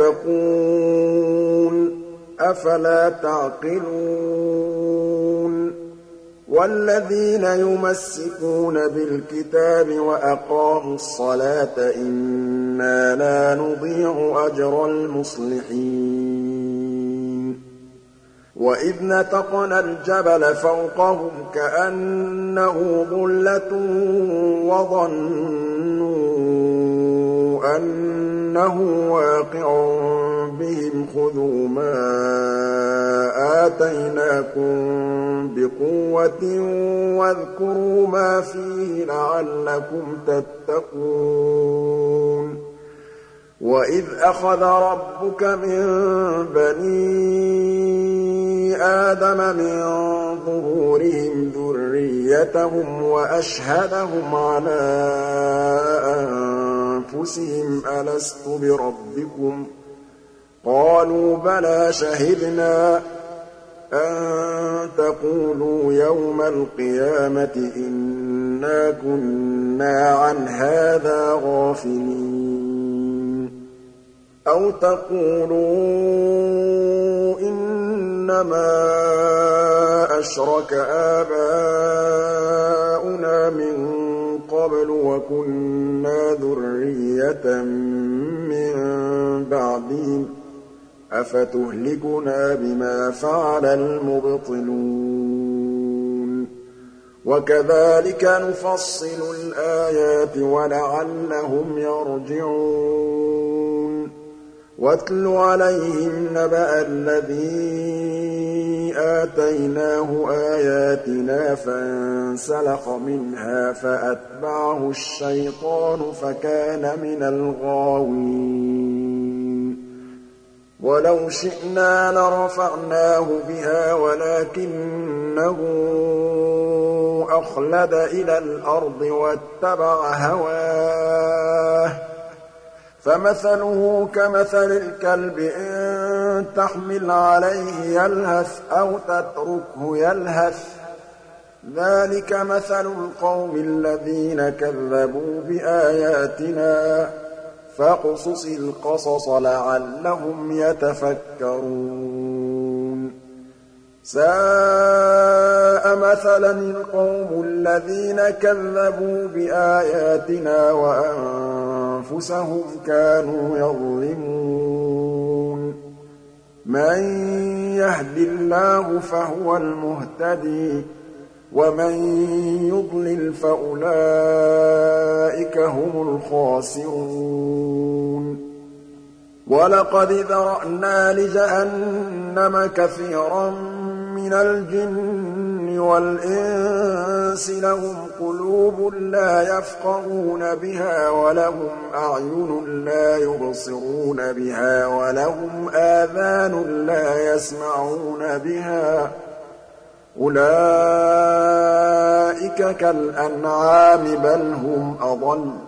يتقون أفلا تعقلون والذين يمسكون بالكتاب وأقاموا الصلاة إنا لا نضيع أجر المصلحين وإذ نتقنا الجبل فوقهم كأنه ظلة وظنوا أنه واقع بهم خذوا ما آتيناكم بقوة واذكروا ما فيه لعلكم تتقون وإذ أخذ ربك من بني آدم من ظهورهم ذريتهم وأشهدهم على أنفسهم ألست بربكم قالوا بلى شهدنا أن تقولوا يوم القيامة إنا كنا عن هذا غافلين أو تقولوا إنما أشرك آباؤنا من قبل وكنا ذرية من بعدهم أفتهلكنا بما فعل المبطلون وكذلك نفصل الآيات ولعلهم يرجعون واتل عليهم نبأ الذي آتيناه آياتنا فانسلخ منها فأتبعه الشيطان فكان من الغاوين ولو شئنا لرفعناه بها ولكنه أخلد إلى الأرض واتبع هواه فمثله كمثل الكلب إن تحمل عليه يلهث أو تتركه يلهث ذَٰلِكَ مَثَلُ الْقَوْمِ الَّذِينَ كَذَّبُوا بِآيَاتِنَا ۖ فَاقْصُصِ الْقَصَصَ لَعَلَّهُمْ يَتَفَكَّرُونَ سَاءَ مَثَلًا الْقَوْمُ الَّذِينَ كَذَّبُوا بِآيَاتِنَا وَأَنفُسَهُمْ كَانُوا يَظْلِمُونَ مَن يَهْدِ اللَّهُ فَهُوَ الْمُهْتَدِي ۖ وَمَن يُضْلِلْ فَأُولَٰئِكَ هُمُ الْخَاسِرُونَ وَلَقَدْ ذَرَأْنَا لِجَهَنَّمَ كَثِيرًا مِّنَ الْجِنِّ وَالْإِنسِ لَهُمْ قُلُوبٌ لَّا يَفْقَهُونَ بِهَا وَلَهُمْ أَعْيُنٌ لَّا يُبْصِرُونَ بِهَا وَلَهُمْ آذَانٌ لَّا يَسْمَعُونَ بِهَا ۚ أُولَٰئِكَ كَالْأَنْعَامِ بَلْ هُمْ أَضَلُّ ۚ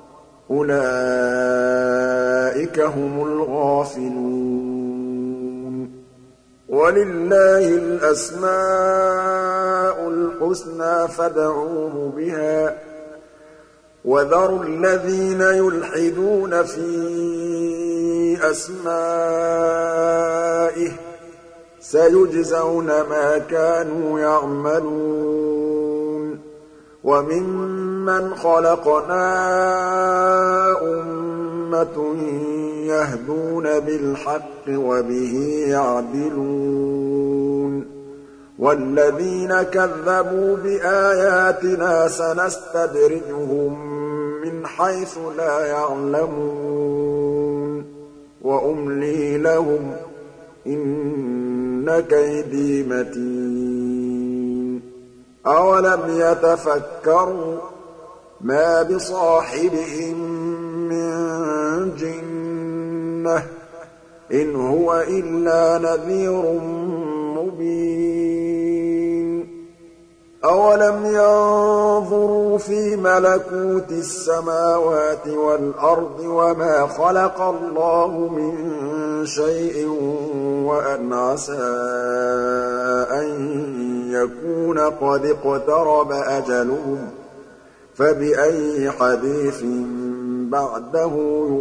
أُولَٰئِكَ هُمُ الْغَافِلُونَ وَلِلَّهِ الْأَسْمَاءُ الْحُسْنَىٰ فَادْعُوهُ بِهَا ۖ وَذَرُوا الَّذِينَ يُلْحِدُونَ فِي أَسْمَائِهِ ۚ سَيُجْزَوْنَ مَا كَانُوا يَعْمَلُونَ وَمِمَّنْ خَلَقْنَا أُمَّةٌ يَهْدُونَ بِالْحَقِّ وَبِهِ يَعْدِلُونَ وَالَّذِينَ كَذَّبُوا بِآيَاتِنَا سَنَسْتَدْرِجُهُم مِّنْ حَيْثُ لَا يَعْلَمُونَ وَأُمْلِي لَهُمْ ۚ إِنَّ كَيْدِي مَتِينٌ أَوَلَمْ يَتَفَكَّرُوا مَا بِصَاحِبِهِم مِّن جِنَّةٍ ۚ إِنْ هُوَ إِلَّا نَذِيرٌ مُّبِينٌ أَوَلَمْ يَنظُرُوا فِي مَلَكُوتِ السَّمَاوَاتِ وَالْأَرْضِ وَمَا خَلَقَ اللَّهُ مِن شَيْءٍ وَأَنْ عَسَىٰ أَن يَكُونَ قَدِ اقْتَرَبَ أَجَلُهُمْ ۖ فَبِأَيِّ حَدِيثٍ بَعْدَهُ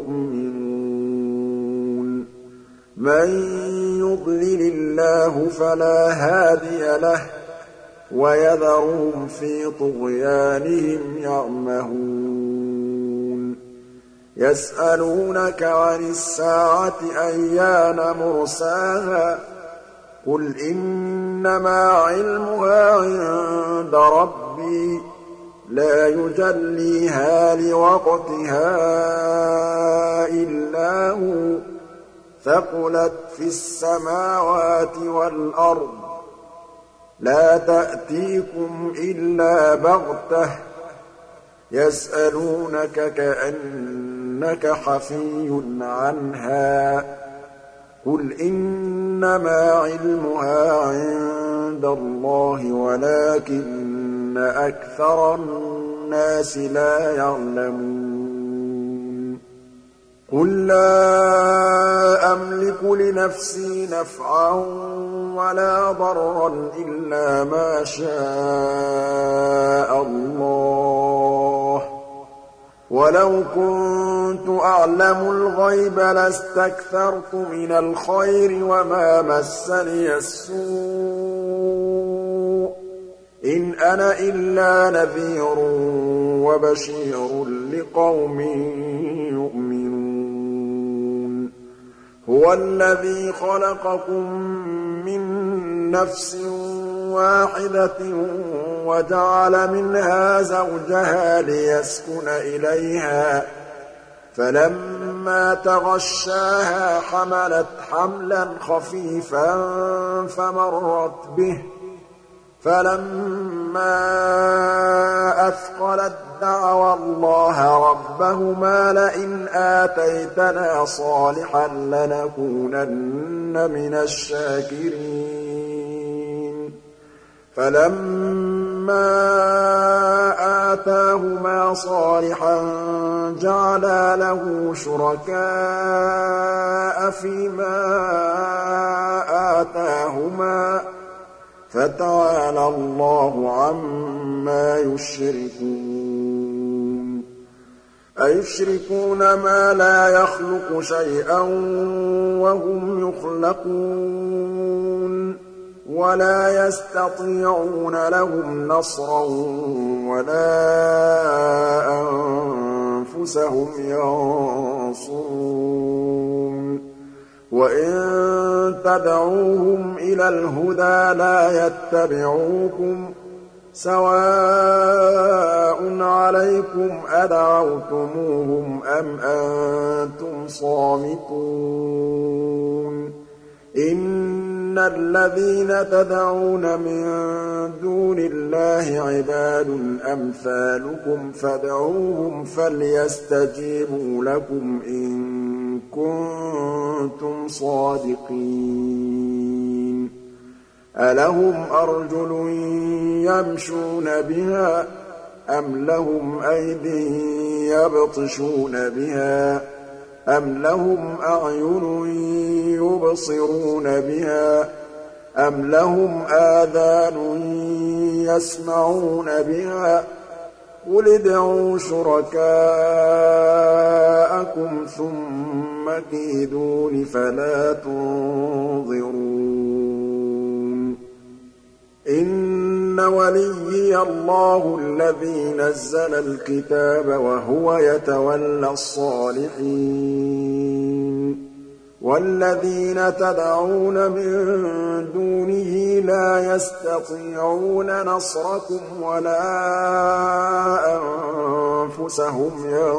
يُؤْمِنُونَ مَن يُضْلِلِ اللَّهُ فَلَا هَادِيَ لَهُ ۚ وَيَذَرُهُمْ فِي طُغْيَانِهِمْ يَعْمَهُونَ يَسْأَلُونَكَ عَنِ السَّاعَةِ أَيَّانَ مُرْسَاهَا ۖ قُلْ إِنَّمَا عِلْمُهَا عِندَ رَبِّي ۖ لَا يُجَلِّيهَا لِوَقْتِهَا إِلَّا هُوَ ۚ ثَقُلَتْ فِي السَّمَاوَاتِ وَالْأَرْضِ ۚ لَا تَأْتِيكُمْ إِلَّا بَغْتَةً ۗ يَسْأَلُونَكَ كَأَنَّكَ حَفِيٌّ عَنْهَا ۖ قُلْ إِنَّمَا عِلْمُهَا عِندَ اللَّهِ وَلَٰكِنَّ أَكْثَرَ النَّاسِ لَا يَعْلَمُونَ قُل لَّا أَمْلِكُ لِنَفْسِي نَفْعًا وَلَا ضَرًّا إِلَّا مَا شَاءَ اللَّهُ ۗ وَلَوْ كُنتُ أَعْلَمُ الْغَيْبَ لَاسْتَكْثَرْتُ مِنَ الْخَيْرِ وَمَا مَسَّنِيَ السُّوءُ ۚ إِنْ أَنَا إِلَّا نَذِيرٌ وَبَشِيرٌ لِّقَوْمٍ يُؤْمِنُونَ هُوَ الَّذِي خَلَقَكُم مِّن نَّفْسٍ وَاحِدَةٍ وَجَعَلَ مِنْهَا زَوْجَهَا لِيَسْكُنَ إِلَيْهَا ۖ فَلَمَّا تَغَشَّاهَا حَمَلَتْ حَمْلًا خَفِيفًا فَمَرَّتْ بِهِ ۖ فَلَمَّا أَثْقَلَت دَّعَوَا اللَّهَ رَبَّهُمَا لَئِنْ آتَيْتَنَا صَالِحًا لَّنَكُونَنَّ مِنَ الشَّاكِرِينَ فَلَمَّا آتَاهُمَا صَالِحًا جَعَلَا لَهُ شُرَكَاءَ فِيمَا آتَاهُمَا ۚ فَتَعَالَى اللَّهُ عَمَّا يُشْرِكُونَ أَيُشْرِكُونَ مَا لَا يَخْلُقُ شَيْئًا وَهُمْ يُخْلَقُونَ وَلَا يَسْتَطِيعُونَ لَهُمْ نَصْرًا وَلَا أَنفُسَهُمْ يَنصُرُونَ وَإِن تَدْعُوهُمْ إِلَى الْهُدَىٰ لَا يَتَّبِعُوكُمْ ۚ سَوَاءٌ عَلَيْكُمْ أَدَعَوْتُمُوهُمْ أَمْ أَنتُمْ صَامِتُونَ إِنَّ الَّذِينَ تَدْعُونَ مِن دُونِ اللَّهِ عِبَادٌ أَمْثَالُكُمْ فَادْعُوهُمْ فَلْيَسْتَجِيبُوا لَكُمْ إِن كُنتُمْ صَادِقِينَ أَلَهُمْ أَرْجُلٌ يَمْشُونَ بِهَا أَمْ لَهُمْ أَيْدٍ يَبْطِشُونَ بِهَا أَمْ لَهُمْ أَعْيُنٌ يُبْصِرُونَ بِهَا أَمْ لَهُمْ آذَانٌ يَسْمَعُونَ بِهَا قُلِ ادْعُوا شُرَكَاءَكُمْ ثُمَّ كِيدُونِ فَلَا تُنظِرُونِ إِنَّ وَلِيِّيَ اللَّهُ الَّذِي نَزَّلَ الْكِتَابَ وَهُوَ يَتَوَلَّى الصَّالِحِينَ وَالَّذِينَ تَدْعُونَ مِن دُونِهِ لَا يَسْتَطِيعُونَ نَصْرَكُمْ وَلَا أَنفُسَهُمْ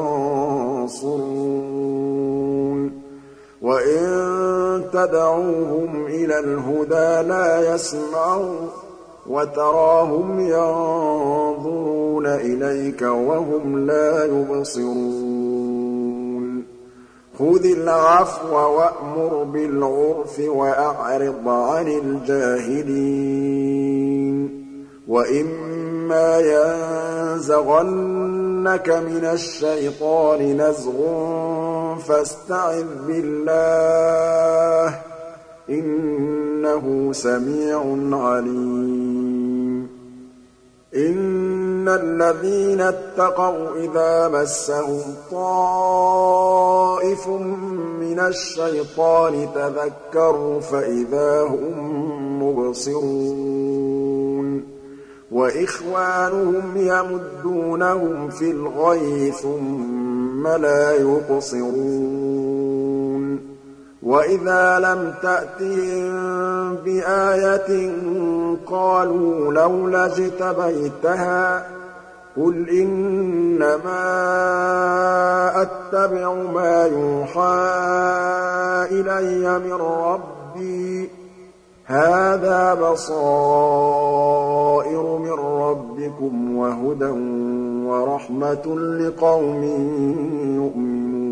يَنصُرُونَ وَإِن تَدْعُوهُمْ إِلَى الْهُدَىٰ لَا يَسْمَعُوا وَتَرَاهُمْ يَنظُرُونَ إِلَيْكَ وَهُمْ لَا يُبْصِرُونَ خُذِ الْعَفْوَ وَأْمُرْ بِالْعُرْفِ وَأَعْرِضْ عَنِ الْجَاهِلِينَ وَإِمَّا يَنزَغَنَّكَ مِنَ الشَّيْطَانِ نَزْغٌ فَاسْتَعِذْ بِاللَّهِ ۖ إِنَّهُ سَمِيعٌ عَلِيمٌ إِنَّ الَّذِينَ اتَّقَوْا إِذَا مَسَّهُمْ طَائِفٌ مِّنَ الشَّيْطَانِ تَذَكَّرُوا فَإِذَا هُم مُّبْصِرُونَ وَإِخْوَانُهُمْ يَمُدُّونَهُمْ فِي الْغَيِّ ثُمَّ لَا يُقْصِرُونَ وَإِذَا لَمْ تَأْتِهِم بِآيَةٍ قَالُوا لَوْلَا اجْتَبَيْتَهَا ۚ قُلْ إِنَّمَا أَتَّبِعُ مَا يُوحَىٰ إِلَيَّ مِن رَّبِّي ۚ هَٰذَا بَصَائِرُ مِن رَّبِّكُمْ وَهُدًى وَرَحْمَةٌ لِّقَوْمٍ يُؤْمِنُونَ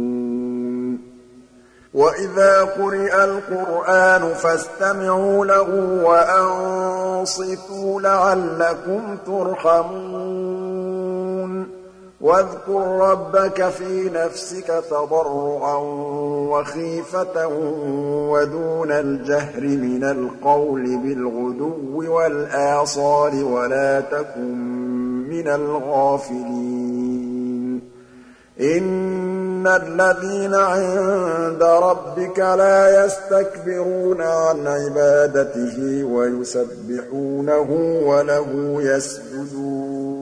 وَإِذَا قُرِئَ الْقُرْآنُ فَاسْتَمِعُوا لَهُ وَأَنصِتُوا لَعَلَّكُمْ تُرْحَمُونَ وَاذْكُر رَّبَّكَ فِي نَفْسِكَ تَضَرُّعًا وَخِيفَةً وَدُونَ الْجَهْرِ مِنَ الْقَوْلِ بِالْغُدُوِّ وَالْآصَالِ وَلَا تَكُن مِّنَ الْغَافِلِينَ إِنَّ الَّذِينَ عِندَ رَبِّكَ لَا يَسْتَكْبِرُونَ عَنْ عِبَادَتِهِ وَيُسَبِّحُونَهُ وَلَهُ يَسْجُدُونَ